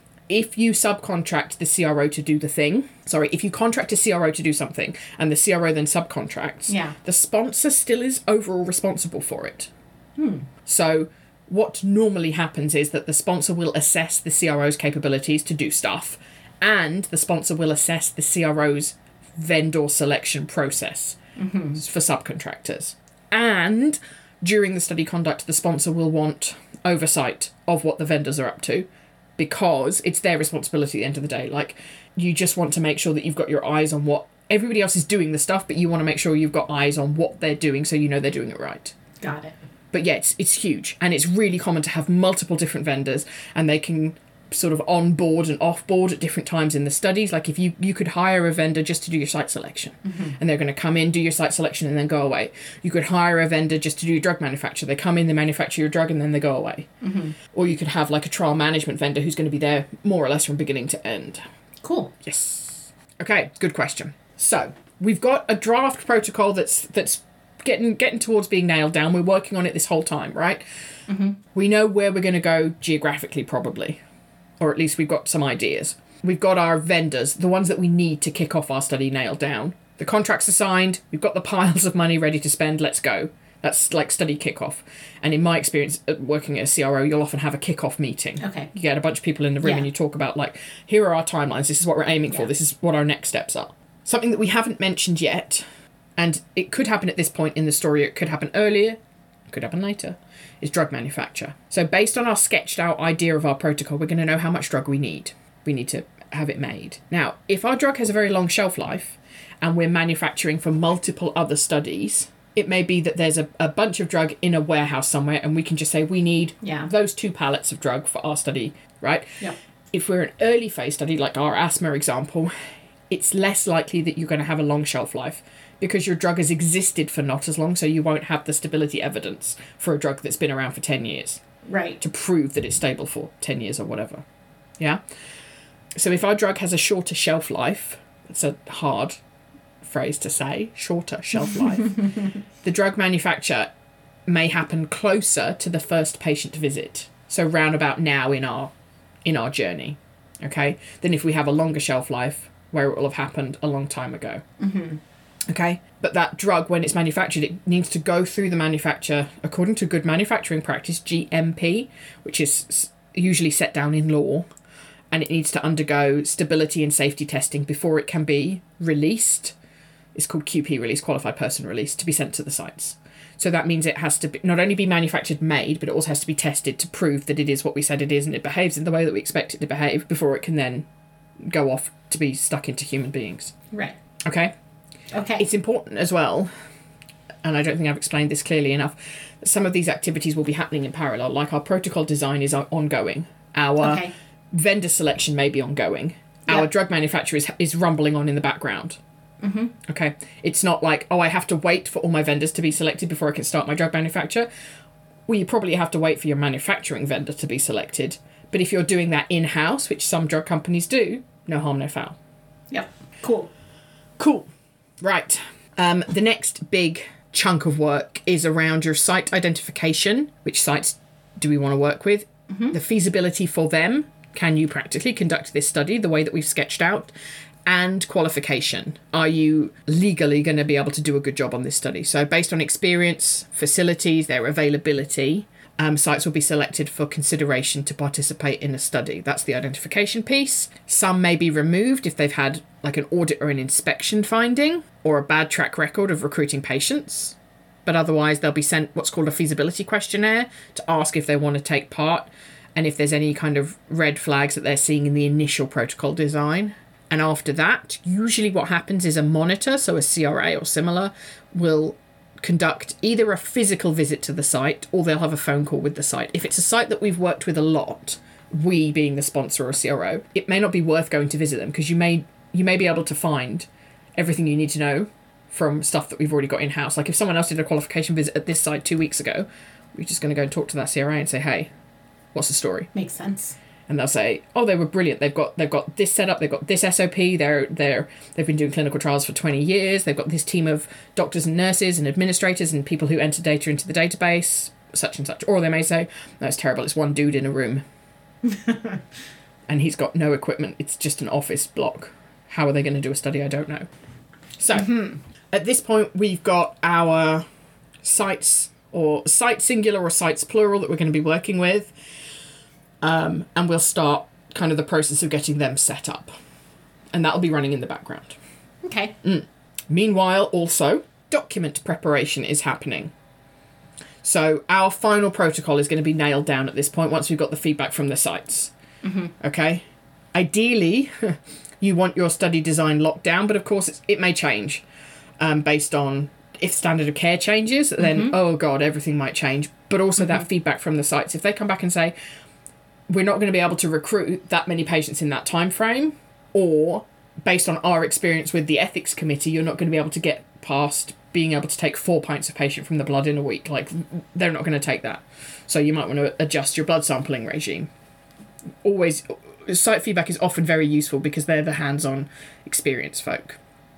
if you subcontract the C R O to do the thing, sorry, if you contract a C R O to do something, and the C R O then subcontracts, yeah. the sponsor still is overall responsible for it. Hmm. So what normally happens is that the sponsor will assess the C R O's capabilities to do stuff, and the sponsor will assess the C R O's vendor selection process mm-hmm. for subcontractors. And during the study conduct, the sponsor will want oversight of what the vendors are up to, because it's their responsibility at the end of the day. Like, you just want to make sure that you've got your eyes on what everybody else is doing the stuff, but you want to make sure you've got eyes on what they're doing so you know they're doing it right. Got it. But yeah, it's, it's huge, and it's really common to have multiple different vendors, and they can sort of on board and off board at different times in the studies. Like, if you you could hire a vendor just to do your site selection, mm-hmm. and they're going to come in, do your site selection, and then go away. You could hire a vendor just to do drug manufacture. They come in, they manufacture your drug, and then they go away. Mm-hmm. Or you could have like a trial management vendor who's going to be there more or less from beginning to end. Cool. Yes. Okay, good question. So we've got a draft protocol that's that's getting getting towards being nailed down. We're working on it this whole time, right? Mm-hmm. We know where we're going to go geographically, probably. Or at least we've got some ideas. We've got our vendors, the ones that we need to kick off our study, nailed down. The contracts are signed. We've got the piles of money ready to spend. Let's go. That's like study kickoff. And in my experience working at a C R O, you'll often have a kickoff meeting. Okay. You get a bunch of people in the room yeah. and you talk about, like, here are our timelines. This is what we're aiming for. Yeah. This is what our next steps are. Something that we haven't mentioned yet, and it could happen at this point in the story, it could happen earlier, it could happen later, is drug manufacture. So based on our sketched out idea of our protocol, we're going to know how much drug we need. We need to have it made. Now, if our drug has a very long shelf life and we're manufacturing for multiple other studies, it may be that there's a, a bunch of drug in a warehouse somewhere and we can just say we need yeah. those two pallets of drug for our study, right? Yep. If we're an early phase study, like our asthma example, it's less likely that you're going to have a long shelf life, because your drug has existed for not as long, so you won't have the stability evidence for a drug that's been around for ten years. Right. To prove that it's stable for ten years or whatever. Yeah? So if our drug has a shorter shelf life, it's a hard phrase to say, shorter shelf life, the drug manufacture may happen closer to the first patient visit. So round about now in our in our journey, okay? Than if we have a longer shelf life where it will have happened a long time ago. Mm-hmm. Okay, but that drug, when it's manufactured, it needs to go through the manufacture according to good manufacturing practice, G M P, which is usually set down in law, and it needs to undergo stability and safety testing before it can be released. It's called Q P release, qualified person release, to be sent to the sites. So that means it has to be, not only be manufactured, made, but it also has to be tested to prove that it is what we said it is and it behaves in the way that we expect it to behave before it can then go off to be stuck into human beings. Right. Okay? Okay. It's important as well, and I don't think I've explained this clearly enough, that some of these activities will be happening in parallel. Like, our protocol design is ongoing. Our okay. vendor selection may be ongoing. Yep. Our drug manufacturer is, is rumbling on in the background. Mm-hmm. Okay? It's not like, oh, I have to wait for all my vendors to be selected before I can start my drug manufacture. Well, you probably have to wait for your manufacturing vendor to be selected. But if you're doing that in-house, which some drug companies do, no harm, no foul. Yep. Cool. Cool. Right. Um, the next big chunk of work is around your site identification. Which sites do we want to work with? Mm-hmm. The feasibility for them. Can you practically conduct this study the way that we've sketched out? And qualification. Are you legally going to be able to do a good job on this study? So based on experience, facilities, their availability, um, sites will be selected for consideration to participate in a study. That's the identification piece. Some may be removed if they've had like an audit or an inspection finding or a bad track record of recruiting patients. But otherwise they'll be sent what's called a feasibility questionnaire to ask if they want to take part and if there's any kind of red flags that they're seeing in the initial protocol design. And after that, usually what happens is a monitor, so a C R A or similar, will conduct either a physical visit to the site or they'll have a phone call with the site. If it's a site that we've worked with a lot, we being the sponsor or C R O, it may not be worth going to visit them because you may you may be able to find everything you need to know from stuff that we've already got in-house. Like if someone else did a qualification visit at this site two weeks ago, we're just going to go and talk to that C R A and say, hey, what's the story? Makes sense. And they'll say, oh, they were brilliant. They've got they've got this set up. They've got this S O P. They're they're they've been doing clinical trials for twenty years. They've got this team of doctors and nurses and administrators and people who enter data into the database, such and such. Or they may say, no, it's terrible. It's one dude in a room. And he's got no equipment. It's just an office block. How are they going to do a study? I don't know. So mm-hmm. At this point, we've got our sites, or sites singular or sites plural, that we're going to be working with. Um, and we'll start kind of the process of getting them set up. And that'll be running in the background. Okay. Mm. Meanwhile, also, document preparation is happening. So our final protocol is going to be nailed down at this point once we've got the feedback from the sites. Mm-hmm. Okay? Ideally, you want your study design locked down, but of course it's, it may change um, based on if standard of care changes, then, mm-hmm. oh God, everything might change. But also mm-hmm. that feedback from the sites. If they come back and say, we're not going to be able to recruit that many patients in that time frame, or based on our experience with the ethics committee, you're not going to be able to get past being able to take four pints of patient from the blood in a week. Like, they're not going to take that. So you might want to adjust your blood sampling regime. Always, site feedback is often very useful because they're the hands-on experienced folk.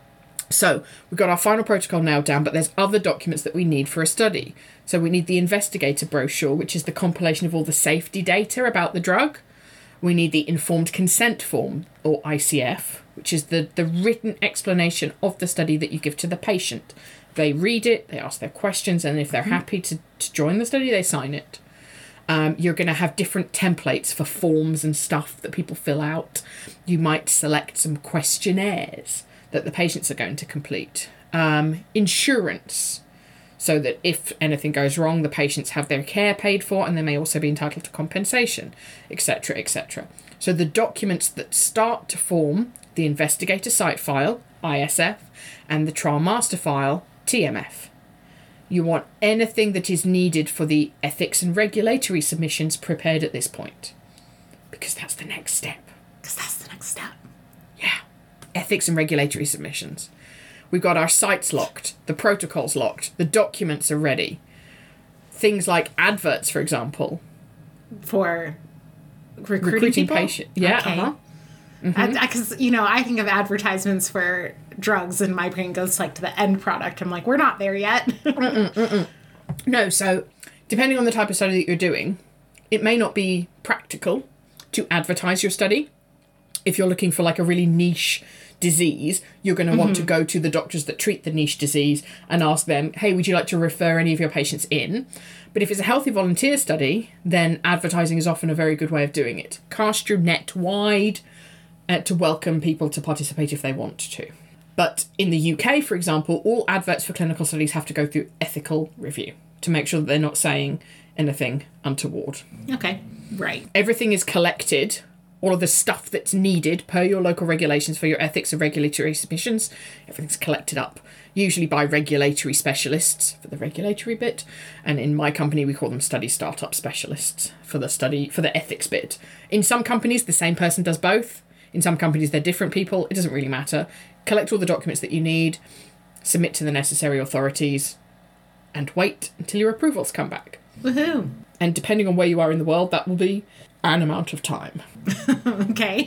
So we've got our final protocol nailed down, but there's other documents that we need for a study. So we need the investigator brochure, which is the compilation of all the safety data about the drug. We need the informed consent form, or I C F, which is the, the written explanation of the study that you give to the patient. They read it, they ask their questions, and if they're happy to, to join the study, they sign it. Um, you're going to have different templates for forms and stuff that people fill out. You might select some questionnaires that the patients are going to complete. Um, insurance, so that if anything goes wrong, the patients have their care paid for, and they may also be entitled to compensation, et cetera, et cetera. So the documents that start to form the investigator site file, I S F, and the trial master file, T M F. You want anything that is needed for the ethics and regulatory submissions prepared at this point, because that's the next step. Because that's the next step. Yeah. Ethics and regulatory submissions. We've got our sites locked, the protocols locked, the documents are ready. Things like adverts, for example. For recruiting, recruiting people? patients. Yeah, okay. uh-huh. Because, mm-hmm. you know, I think of advertisements for drugs and my brain goes like to the end product. I'm like, we're not there yet. mm-mm, mm-mm. No, so depending on the type of study that you're doing, it may not be practical to advertise your study. If you're looking for like a really niche disease, you're going to want mm-hmm. to go to the doctors that treat the niche disease and ask them, hey, would you like to refer any of your patients in? But if it's a healthy volunteer study, then advertising is often a very good way of doing it. Cast your net wide uh, to welcome people to participate if they want to. But in the U K, for example, all adverts for clinical studies have to go through ethical review to make sure that they're not saying anything untoward. Okay, right. Everything is collected. All of the stuff that's needed per your local regulations for your ethics and regulatory submissions, everything's collected up, usually by regulatory specialists for the regulatory bit. And in my company, we call them study startup specialists for the study, for the ethics bit. In some companies, the same person does both. In some companies, they're different people. It doesn't really matter. Collect all the documents that you need, submit to the necessary authorities, and wait until your approvals come back. Woohoo! And depending on where you are in the world, that will be an amount of time. Okay.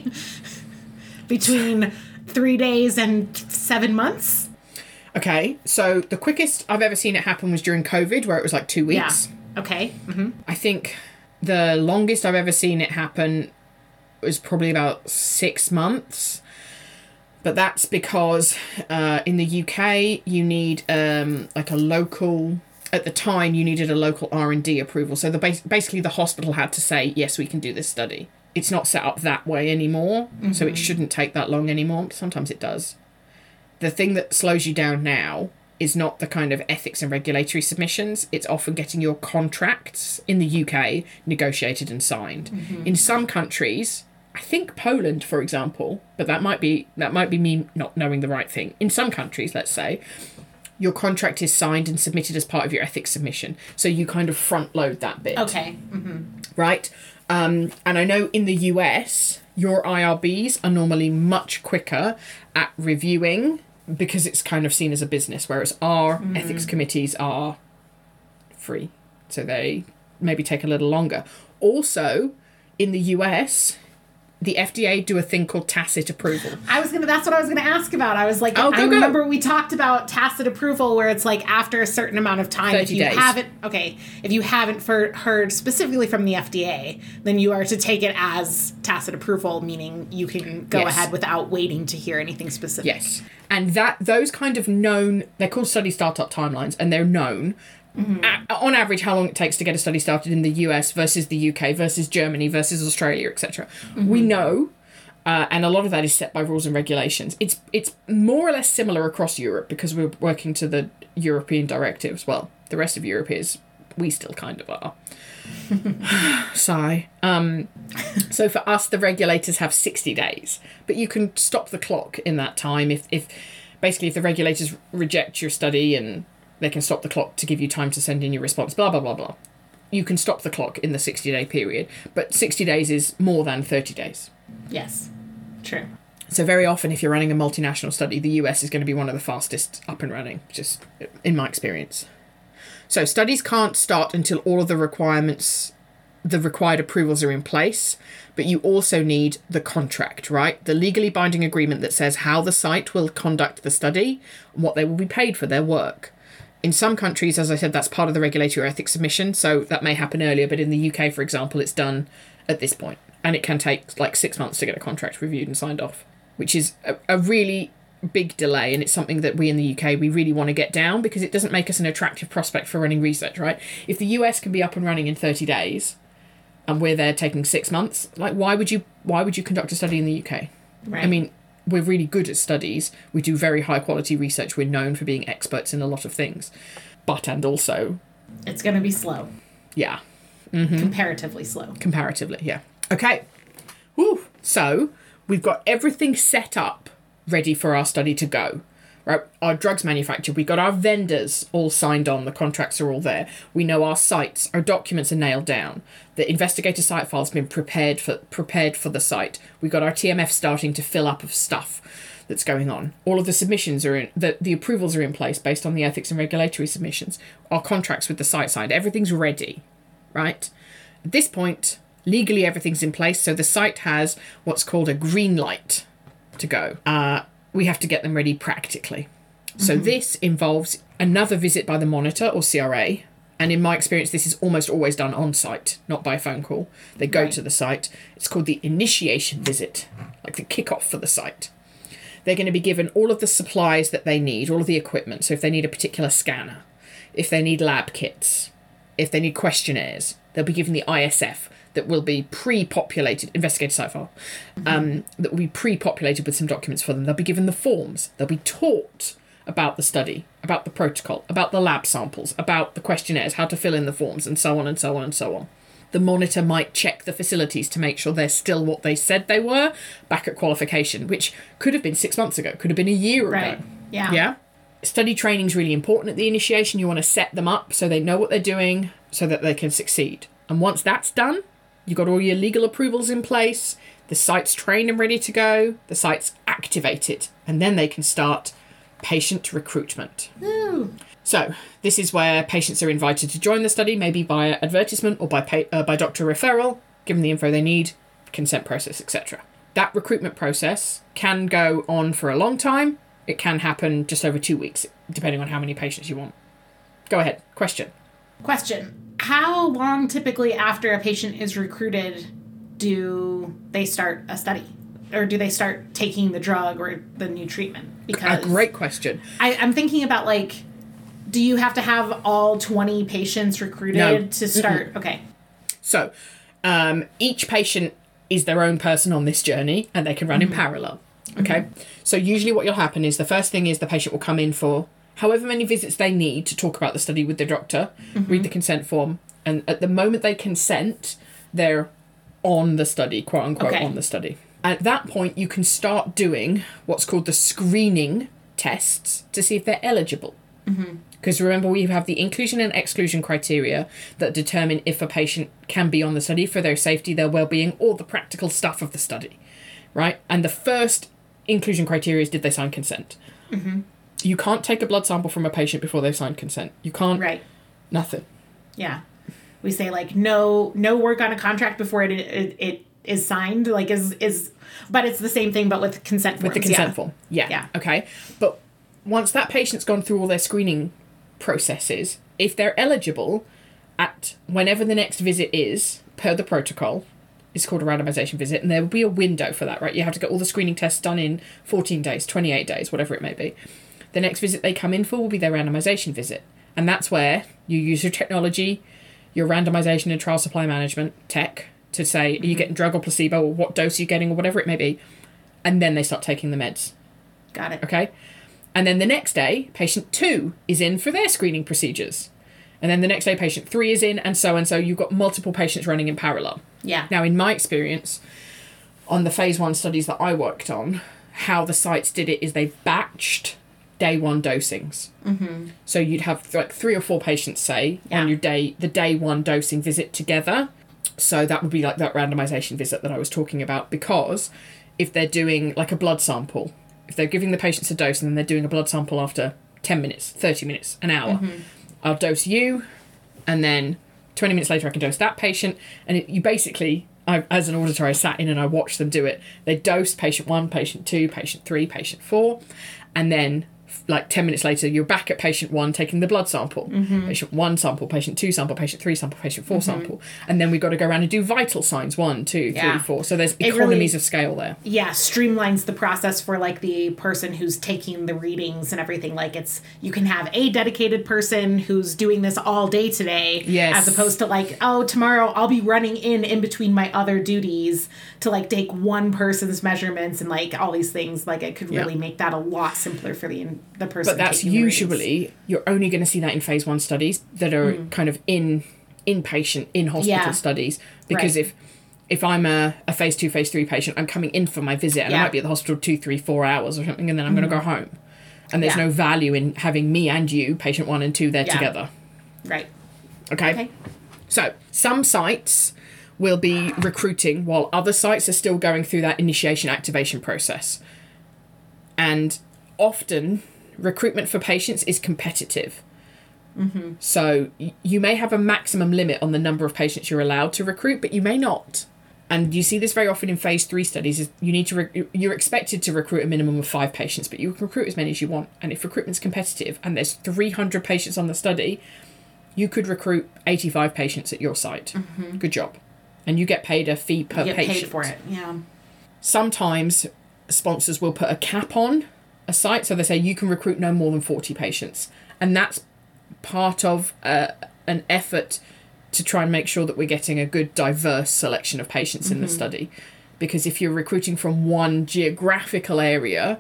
Between three days and seven months? Okay, so the quickest I've ever seen it happen was during COVID, where it was like two weeks. Yeah. Okay. Mm-hmm. I think the longest I've ever seen it happen was probably about six months. But that's because uh, in the U K, you need um, like a local... At the time, you needed a local R and D approval. So the bas- basically the hospital had to say, yes, we can do this study. It's not set up that way anymore, mm-hmm. so it shouldn't take that long anymore. Sometimes it does. The thing that slows you down now is not the kind of ethics and regulatory submissions. It's often getting your contracts in the U K negotiated and signed. Mm-hmm. In some countries, I think Poland, for example, but that might be that might be me not knowing the right thing. In some countries, let's say, your contract is signed and submitted as part of your ethics submission. So you kind of front load that bit. Okay. Mm-hmm. Right? Um, and I know in the U S, your I R Bs are normally much quicker at reviewing because it's kind of seen as a business, whereas our Mm. ethics committees are free. So they maybe take a little longer. Also, in the U S, the F D A do a thing called tacit approval. I was gonna. That's what I was gonna ask about. I was like, Oh, go, I go. remember we talked about tacit approval, where it's like after a certain amount of time, if thirty you days. haven't, okay, if you haven't for, heard specifically from the F D A, then you are to take it as tacit approval, meaning you can go Yes. ahead without waiting to hear anything specific. Yes. And that those kind of known, they're called study startup timelines, and they're known. Mm-hmm. A- on average, how long it takes to get a study started in the U S versus the U K versus Germany versus Australia, et cetera. Mm-hmm. We know, uh, and a lot of that is set by rules and regulations. It's it's more or less similar across Europe because we're working to the European directives. Well, the rest of Europe is. We still kind of are. Sigh. Um, so for us, the regulators have sixty days, but you can stop the clock in that time if, if basically if the regulators reject your study, and they can stop the clock to give you time to send in your response, blah, blah, blah, blah. You can stop the clock in the sixty-day period, but sixty days is more than thirty days. Yes. True. So very often, if you're running a multinational study, the U S is going to be one of the fastest up and running, just in my experience. So studies can't start until all of the requirements, the required approvals are in place, but you also need the contract, right? The legally binding agreement that says how the site will conduct the study and what they will be paid for their work. In some countries, as I said, that's part of the regulatory ethics submission, so that may happen earlier, but in the U K, for example, it's done at this point, and it can take like six months to get a contract reviewed and signed off, which is a, a really big delay, and it's something that we in the U K, we really want to get down because it doesn't make us an attractive prospect for running research, right? If the U S can be up and running in thirty days and we're there taking six months, like why would you why would you conduct a study in the U K? Right. I mean, we're really good at studies. We do very high quality research. We're known for being experts in a lot of things. But and also, it's going to be slow. yeah, Comparatively slow. comparatively, yeah. Okay. Woo. So we've got everything set up ready for our study to go. Right, our drugs manufactured, we got our vendors all signed on, the contracts are all there. We know our sites, our documents are nailed down. The investigator site file's been prepared for prepared for the site. We got our T M F starting to fill up of stuff that's going on. All of the submissions are in, the, the approvals are in place based on the ethics and regulatory submissions. Our contracts with the site signed, everything's ready, right? At this point, legally everything's in place, so the site has what's called a green light to go. Uh, we have to get them ready practically. So mm-hmm. this involves another visit by the monitor or C R A. And in my experience, this is almost always done on site, not by phone call. They go right. to the site. It's called the initiation visit, like the kickoff for the site. They're going to be given all of the supplies that they need, all of the equipment. So if they need a particular scanner, if they need lab kits, if they need questionnaires, they'll be given the I S F that will be pre-populated, investigator site file, mm-hmm. um, that will be pre-populated with some documents for them. They'll be given the forms. They'll be taught about the study, about the protocol, about the lab samples, about the questionnaires, how to fill in the forms, and so on and so on and so on. The monitor might check the facilities to make sure they're still what they said they were back at qualification, which could have been six months ago, could have been a year right. ago. Yeah. Yeah. Study training is really important at the initiation. You want to set them up so they know what they're doing so that they can succeed. And once that's done, you've got all your legal approvals in place, the site's trained and ready to go, the site's activated, and then they can start patient recruitment. Ooh. So this is where patients are invited to join the study, maybe via advertisement or by pa- uh, by doctor referral, given the info they need, consent process, et cetera. That recruitment process can go on for a long time. It can happen just over two weeks, depending on how many patients you want. Go ahead. Question. Question. How long typically after a patient is recruited do they start a study? Or do they start taking the drug or the new treatment? Because a great question. I, I'm thinking about, like, do you have to have all twenty patients recruited No. to start? Mm-mm. Okay. So um, each patient is their own person on this journey, and they can run mm-hmm. in parallel. Okay. Mm-hmm. So usually what will happen is the first thing is the patient will come in for however many visits they need to talk about the study with their doctor, mm-hmm. read the consent form, and at the moment they consent, they're on the study, quote unquote, okay. on the study. At that point, you can start doing what's called the screening tests to see if they're eligible. Because mm-hmm. remember, we have the inclusion and exclusion criteria that determine if a patient can be on the study for their safety, their well-being, or the practical stuff of the study, right? And the first inclusion criteria is, did they sign consent? Mm-hmm. You can't take a blood sample from a patient before they've signed consent. You can't. Right. Nothing. Yeah. We say like no no work on a contract before it it, it is signed. Like is is, but it's the same thing, but with consent forms. With the consent yeah. form. Yeah. Yeah. Okay. But once that patient's gone through all their screening processes, if they're eligible at whenever the next visit is, per the protocol, it's called a randomization visit, and there will be a window for that, right? You have to get all the screening tests done in fourteen days, twenty-eight days, whatever it may be. The next visit they come in for will be their randomization visit. And that's where you use your technology, your randomization and trial supply management tech to say, mm-hmm. are you getting drug or placebo, or what dose are you getting, or whatever it may be. And then they start taking the meds. Got it. Okay? And then the next day, patient two is in for their screening procedures. And then the next day, patient three is in, and so and so. You've got multiple patients running in parallel. Yeah. Now, in my experience, on the phase one studies that I worked on, how the sites did it is they batched day one dosings. Mm-hmm. So you'd have like three or four patients, say, yeah. on your day, the day one dosing visit together. So that would be like that randomization visit that I was talking about, because if they're doing like a blood sample, if they're giving the patients a dose and then they're doing a blood sample after ten minutes, thirty minutes, an hour, mm-hmm. I'll dose you, and then twenty minutes later I can dose that patient. And it, you basically, I, as an auditor, I sat in and I watched them do it. They dosed patient one, patient two, patient three, patient four, and then like ten minutes later, you're back at patient one taking the blood sample. Mm-hmm. Patient one sample, patient two sample, patient three sample, patient four mm-hmm. sample. And then we've got to go around and do vital signs. One, two, yeah. three, four. So there's it economies really, of scale there. Yeah, streamlines the process for like the person who's taking the readings and everything. Like it's, you can have a dedicated person who's doing this all day today. Yes. As opposed to like, oh, tomorrow I'll be running in in between my other duties to like take one person's measurements and like all these things. Like it could really yeah. make that a lot simpler for the the person. But that's usually, you're only going to see that in phase one studies that are mm. kind of in inpatient, in hospital yeah. studies. Because right. if if I'm a, a phase two, phase three patient, I'm coming in for my visit and yeah. I might be at the hospital two, three, four hours or something, and then I'm mm. going to go home. And there's yeah. no value in having me and you, patient one and two, there yeah. together. Right. Okay? Okay. So, some sites will be recruiting while other sites are still going through that initiation activation process. And often, recruitment for patients is competitive. Mm-hmm. So y- you may have a maximum limit on the number of patients you're allowed to recruit, but you may not. And you see this very often in phase three studies. Is you need to re- you're expected to recruit a minimum of five patients, but you can recruit as many as you want. And if recruitment's competitive and there's three hundred patients on the study, you could recruit eighty-five patients at your site. Mm-hmm. Good job. And you get paid a fee per you get patient. Paid for it. Yeah. Sometimes sponsors will put a cap on a site, so they say you can recruit no more than forty patients, and that's part of uh, an effort to try and make sure that we're getting a good diverse selection of patients mm-hmm. in the study, because if you're recruiting from one geographical area,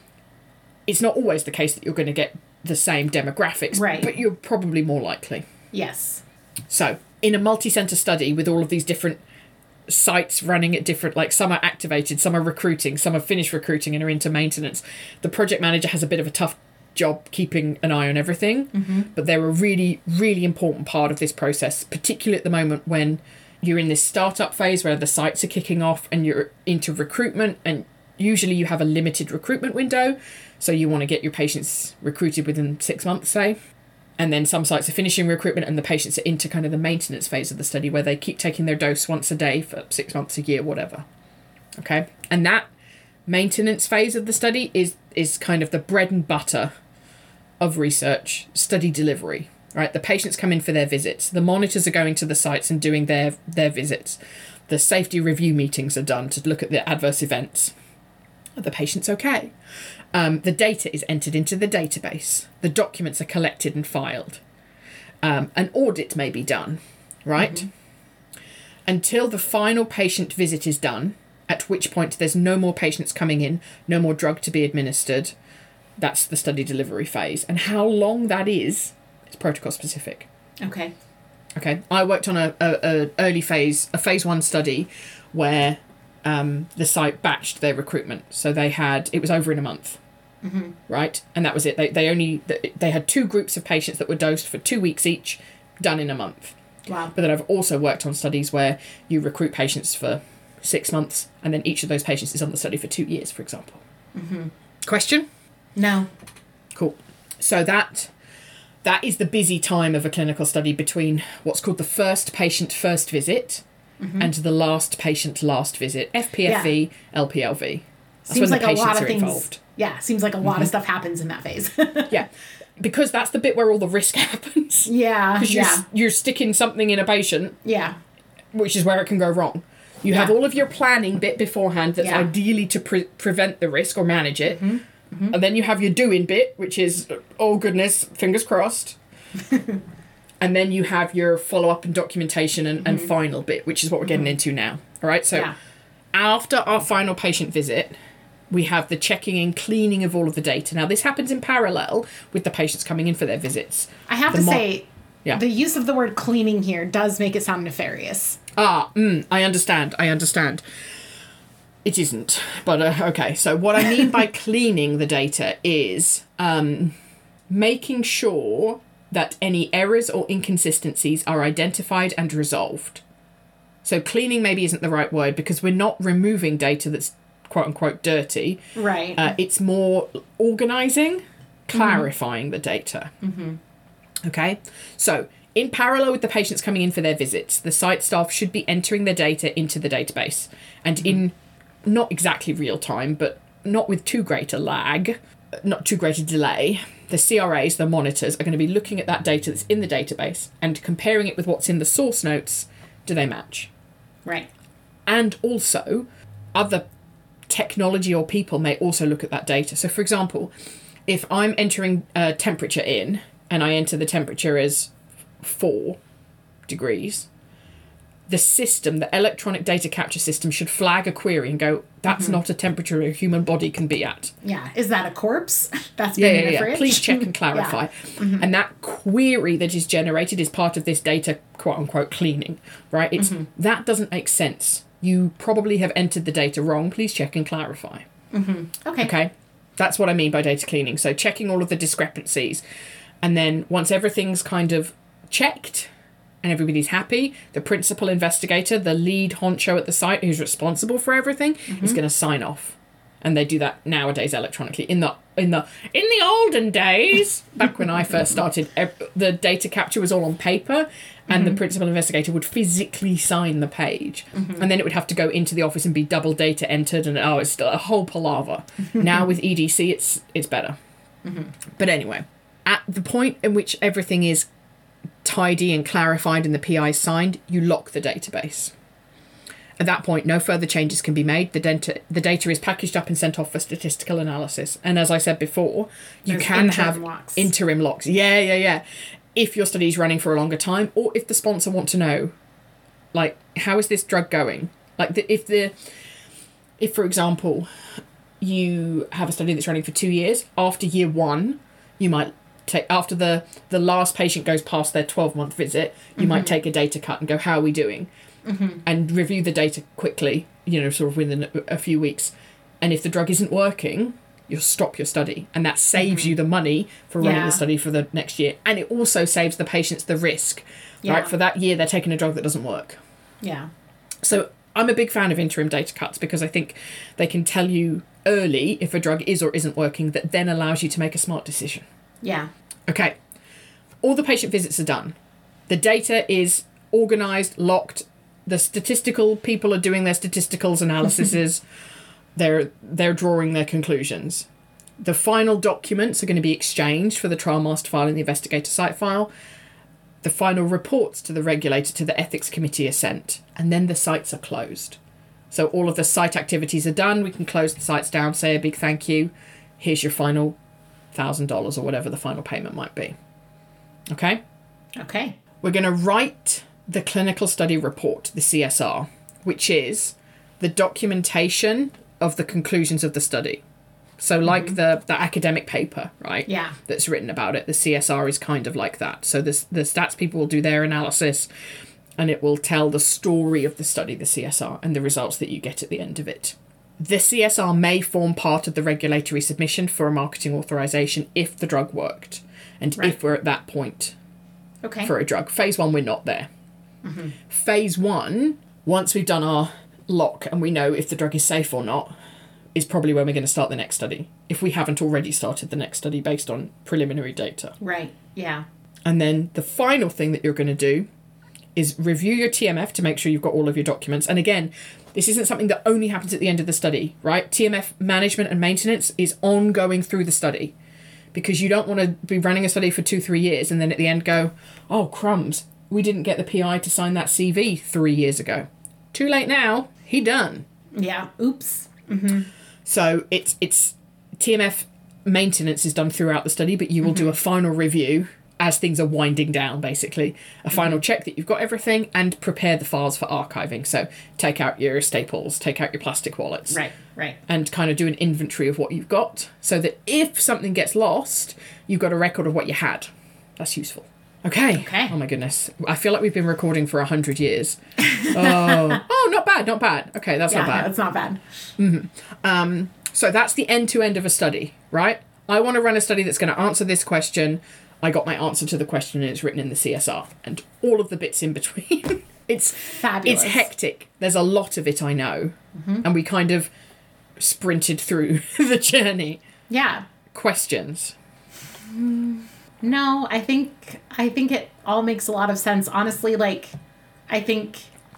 it's not always the case that you're going to get the same demographics, right. but you're probably more likely. Yes. So in a multi-center study with all of these different sites running at different, like some are activated, some are recruiting, some have finished recruiting and are into maintenance, the project manager has a bit of a tough job keeping an eye on everything, mm-hmm. but they're a really really important part of this process, particularly at the moment when you're in this startup phase where the sites are kicking off and you're into recruitment, and usually you have a limited recruitment window, so you want to get your patients recruited within six months, say. And then some sites are finishing recruitment and the patients are into kind of the maintenance phase of the study where they keep taking their dose once a day for six months, a year, whatever. Okay? And that maintenance phase of the study is is kind of the bread and butter of research study delivery, right? The patients come in for their visits. The monitors are going to the sites and doing their, their visits. The safety review meetings are done to look at the adverse events. Are the patients okay? Um, the data is entered into the database. The documents are collected and filed. Um, an audit may be done, right? Mm-hmm. Until the final patient visit is done, at which point there's no more patients coming in, no more drug to be administered. That's the study delivery phase. And how long that is, is protocol specific. Okay. Okay. I worked on a, a, a early phase, a phase one study where um, the site batched their recruitment. So they had, it was over in a month. Mm-hmm. Right? And that was it. They they only, they had two groups of patients that were dosed for two weeks each, done in a month. Wow. But then I've also worked on studies where you recruit patients for six months and then each of those patients is on the study for two years, for example. Mm-hmm. Question? No. Cool. So that that is the busy time of a clinical study between what's called the first patient first visit mm-hmm. and the last patient last visit, F P F V, yeah. L P L V. That's seems when like the patients a lot of are things, involved. Yeah, seems like a lot mm-hmm. of stuff happens in that phase. Yeah. Because that's the bit where all the risk happens. Yeah, Because you're, yeah. you're sticking something in a patient. Yeah. Which is where it can go wrong. You yeah. have all of your planning bit beforehand that's yeah. ideally to pre- prevent the risk or manage it. Mm-hmm. Mm-hmm. And then you have your doing bit, which is, oh goodness, fingers crossed. And then you have your follow-up and documentation and, mm-hmm. and final bit, which is what we're getting mm-hmm. into now. All right, so yeah. after our final patient visit, we have the checking and cleaning of all of the data. Now, this happens in parallel with the patients coming in for their visits. I have the to mo- say, yeah. the use of the word cleaning here does make it sound nefarious. Ah, mm, I understand, I understand. It isn't, but uh, okay. So what I mean by cleaning the data is um, making sure that any errors or inconsistencies are identified and resolved. So cleaning maybe isn't the right word because we're not removing data that's quote unquote dirty. Right. Uh, it's more organising, clarifying mm-hmm. the data. Mm-hmm. Okay. So in parallel with the patients coming in for their visits, the site staff should be entering their data into the database and mm-hmm. in not exactly real time, but not with too great a lag, not too great a delay. The C R As, the monitors, are going to be looking at that data that's in the database and comparing it with what's in the source notes. Do they match? Right. And also, other technology or people may also look at that data. So, for example, if I'm entering a temperature in and I enter the temperature as four degrees, the system, the electronic data capture system, should flag a query and go, that's mm-hmm. not a temperature a human body can be at. Yeah. Is that a corpse? That's yeah, been yeah, in a yeah. fridge? Please check and clarify. yeah. mm-hmm. And that query that is generated is part of this data, quote unquote, cleaning, right? It's mm-hmm. that doesn't make sense. You probably have entered the data wrong. Please check and clarify. Mm-hmm. Okay. Okay. That's what I mean by data cleaning. So checking all of the discrepancies. And then once everything's kind of checked and everybody's happy, the principal investigator, the lead honcho at the site who's responsible for everything, mm-hmm. is going to sign off. And they do that nowadays electronically. In the in the in the olden days, back when I first started, the data capture was all on paper, and mm-hmm. the principal investigator would physically sign the page, mm-hmm. and then it would have to go into the office and be double data entered, and oh, it's still a whole palaver. Now with E D C, it's it's better. Mm-hmm. But anyway, at the point in which everything is tidy and clarified and the P I is signed, you lock the database. At that point, no further changes can be made. The data, the data is packaged up and sent off for statistical analysis. And as I said before, you There's can interim have locks. interim locks. Yeah, yeah, yeah. If your study is running for a longer time, or if the sponsor want to know, like, how is this drug going? Like, the, if the, if for example, you have a study that's running for two years, after year one, you might take, after the, the last patient goes past their twelve-month visit, you mm-hmm. might take a data cut and go, how are we doing? Mm-hmm. And review the data quickly, you know, sort of within a, a few weeks. And if the drug isn't working, you'll stop your study. And that saves mm-hmm. you the money for running yeah. the study for the next year. And it also saves the patients the risk, yeah. right? For that year, they're taking a drug that doesn't work. Yeah. So I'm a big fan of interim data cuts because I think they can tell you early if a drug is or isn't working, that then allows you to make a smart decision. Yeah. Okay. All the patient visits are done. The data is organised, locked. The statistical people are doing their statisticals analyses. they're they're drawing their conclusions. The final documents are going to be exchanged for the trial master file and the investigator site file. The final reports to the regulator, to the ethics committee, are sent, and then the sites are closed. So all of the site activities are done. We can close the sites down, say a big thank you. Here's your final one thousand dollars or whatever the final payment might be. Okay? Okay. We're going to write the clinical study report, the C S R, which is the documentation of the conclusions of the study. So like mm-hmm. the, the academic paper, right? Yeah. That's written about it. The C S R is kind of like that. So this, the stats people will do their analysis and it will tell the story of the study, the C S R, and the results that you get at the end of it. The C S R may form part of the regulatory submission for a marketing authorization if the drug worked and right. if we're at that point okay. for a drug. Phase one, we're not there. Mm-hmm. Phase one, once we've done our lock and we know if the drug is safe or not, is probably when we're going to start the next study, if we haven't already started the next study based on preliminary data. Right, yeah. And then the final thing that you're going to do is review your T M F to make sure you've got all of your documents. And again, this isn't something that only happens at the end of the study, right? T M F management and maintenance is ongoing through the study, because you don't want to be running a study for two, three years and then at the end go, oh, crumbs, we didn't get the P I to sign that C V three years ago. Too late now. He done. Yeah. Oops. Mm-hmm. So it's it's T M F maintenance is done throughout the study, but you will mm-hmm. do a final review as things are winding down, basically. A final mm-hmm. check that you've got everything and prepare the files for archiving. So take out your staples, take out your plastic wallets. Right, right. And kind of do an inventory of what you've got so that if something gets lost, you've got a record of what you had. That's useful. Okay. Okay. Oh my goodness. I feel like we've been recording for a hundred years. oh. oh, not bad, not bad. Okay, that's yeah, not bad. No, it's not bad. Mm-hmm. Um, so that's the end-to-end of a study, right? I want to run a study that's going to answer this question. I got my answer to the question and it's written in the C S R and all of the bits in between. it's fabulous. It's hectic. There's a lot of it, I know. Mm-hmm. And we kind of sprinted through the journey. Yeah. Questions? Mm. No, I think I think it all makes a lot of sense. Honestly, like, I think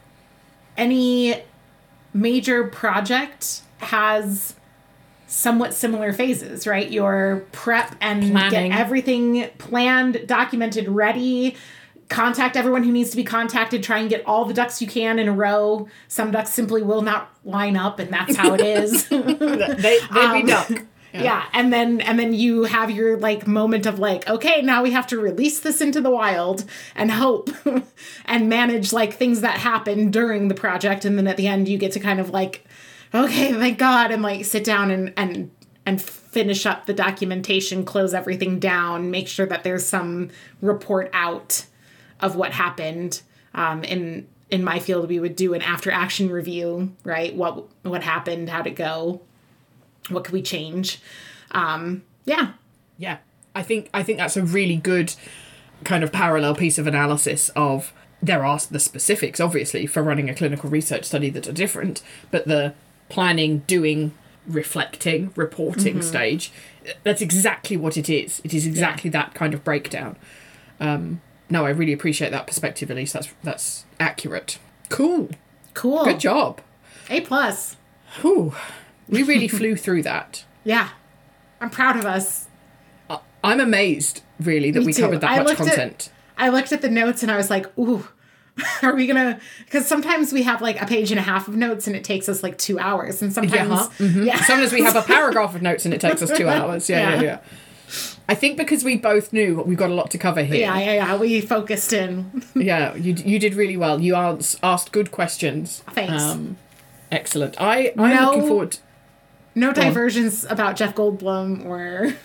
any major project has somewhat similar phases, right? Your prep and Planning. Get everything planned, documented, ready, contact everyone who needs to be contacted, try and get all the ducks you can in a row. Some ducks simply will not line up, and that's how it is. they they um, be duck. Yeah. yeah, and then and then you have your like moment of like, okay, now we have to release this into the wild and hope and manage like things that happen during the project, and then at the end you get to kind of like, okay, thank God, and like sit down and and and finish up the documentation, close everything down, make sure that there's some report out of what happened. Um, in in my field, we would do an after action review, right? What what happened, how'd it go? What could we change? Um, yeah. Yeah. I think I think that's a really good kind of parallel piece of analysis of, there are the specifics, obviously, for running a clinical research study that are different, but the planning, doing, reflecting, reporting mm-hmm. stage, that's exactly what it is. It is exactly yeah. that kind of breakdown. Um, no, I really appreciate that perspective, Elise. That's, that's accurate. Cool. Cool. Good job. A plus. Whew. We really flew through that. Yeah. I'm proud of us. I'm amazed, really, that Me we too. covered that I much content. At, I looked at the notes and I was like, ooh, are we going to... Because sometimes we have like a page and a half of notes and it takes us like two hours. And sometimes... Yeah, huh? mm-hmm. yeah. Sometimes we have a paragraph of notes and it takes us two hours. Yeah, yeah, yeah. yeah. I think because we both knew we've got a lot to cover here. Yeah, yeah, yeah. We focused in. yeah, you you did really well. You asked, asked good questions. Thanks. Um, excellent. I, I'm no, looking forward... To, no diversions about Jeff Goldblum or...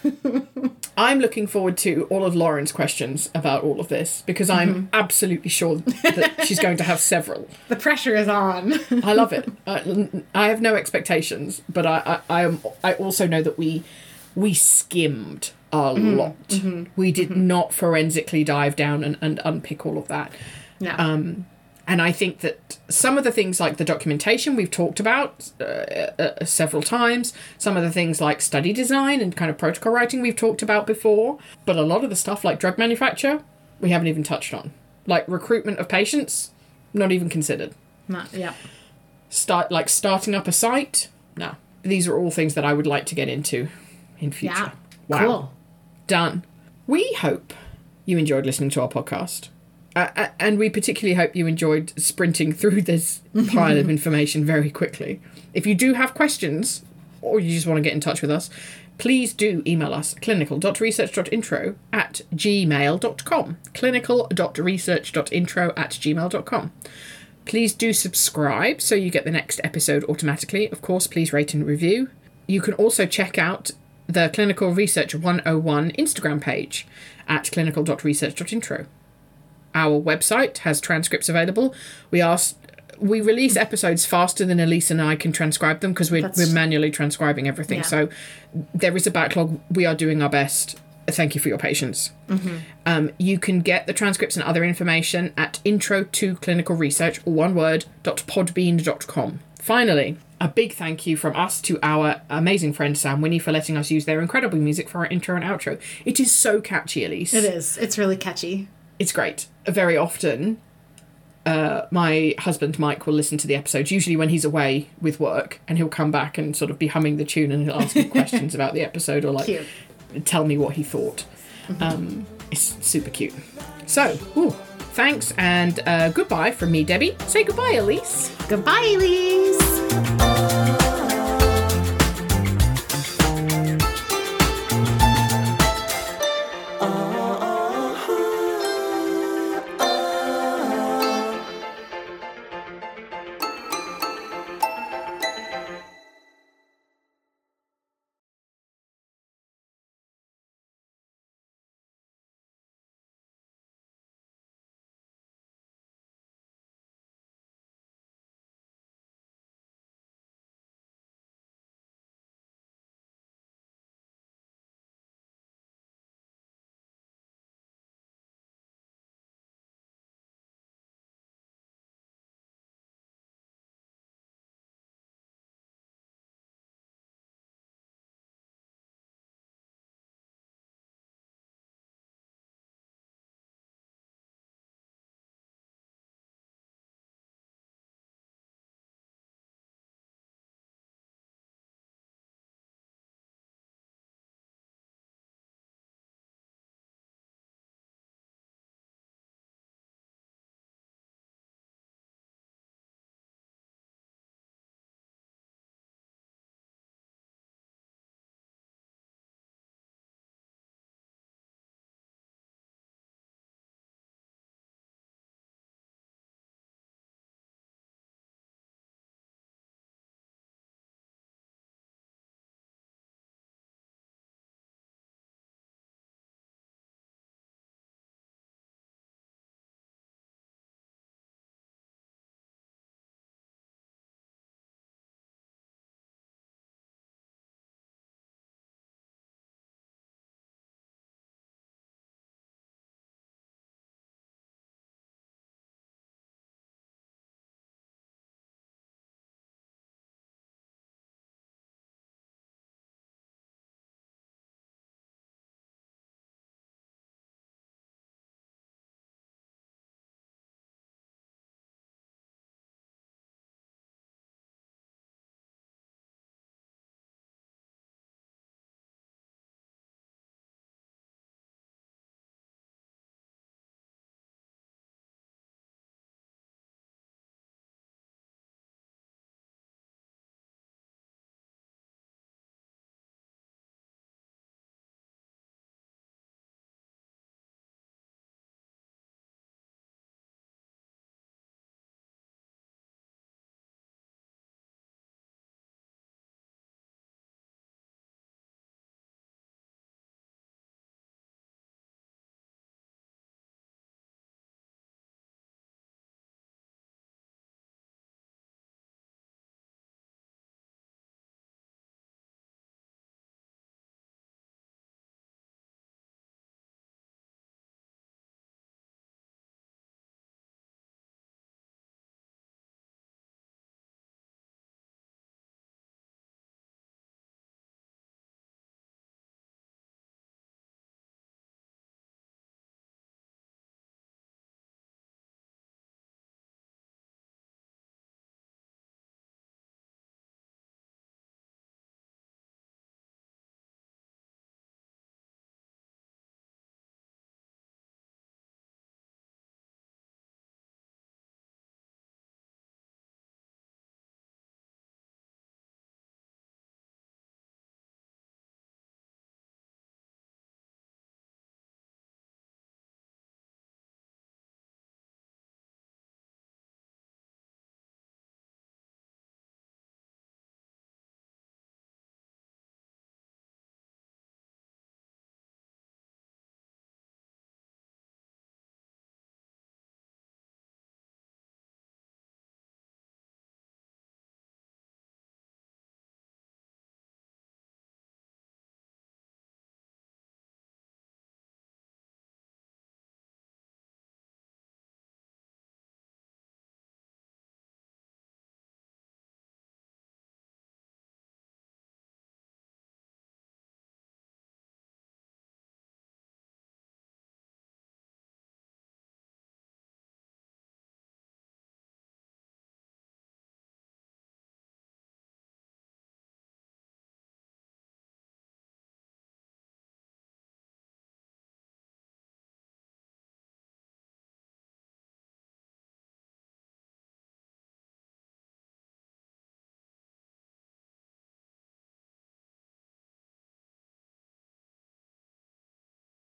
I'm looking forward to all of Lauren's questions about all of this, because I'm mm-hmm. absolutely sure that she's going to have several. The pressure is on. I love it. Uh, I have no expectations, but I, I, I, am, I also know that we we skimmed a mm-hmm. lot. Mm-hmm. We did mm-hmm. not forensically dive down and, and unpick all of that. Yeah. Um, and I think that some of the things like the documentation we've talked about uh, uh, several times, some of the things like study design and kind of protocol writing we've talked about before, but a lot of the stuff like drug manufacture, we haven't even touched on. Like recruitment of patients, not even considered. Not, yeah. Start like starting up a site, no. These are all things that I would like to get into in future. Yeah. Wow. Cool. Done. We hope you enjoyed listening to our podcast. Uh, and we particularly hope you enjoyed sprinting through this pile of information very quickly. If you do have questions, or you just want to get in touch with us, please do email us clinical.research.intro at gmail.com. clinical.research.intro at gmail.com. Please do subscribe so you get the next episode automatically. Of course, please rate and review. You can also check out the Clinical Research one oh one Instagram page at clinical.research.intro. Our website has transcripts available. We ask, we release episodes faster than Elise and I can transcribe them because we're, we're manually transcribing everything. Yeah. So there is a backlog. We are doing our best. Thank you for your patience. Mm-hmm. Um, you can get the transcripts and other information at intro to clinical research, or one word, dot podbean dot com. finally, a big thank you from us to our amazing friend Sam Winnie for letting us use their incredible music for our intro and outro. It is so catchy, Elise. It is. It's really catchy. It's great. Very often, uh, my husband Mike will listen to the episodes, usually when he's away with work, and he'll come back and sort of be humming the tune and he'll ask me questions about the episode or like Cute. tell me what he thought. Mm-hmm. Um, it's super cute. So, ooh, thanks and uh, goodbye from me, Debbie. Say goodbye, Elise. Goodbye, Elise.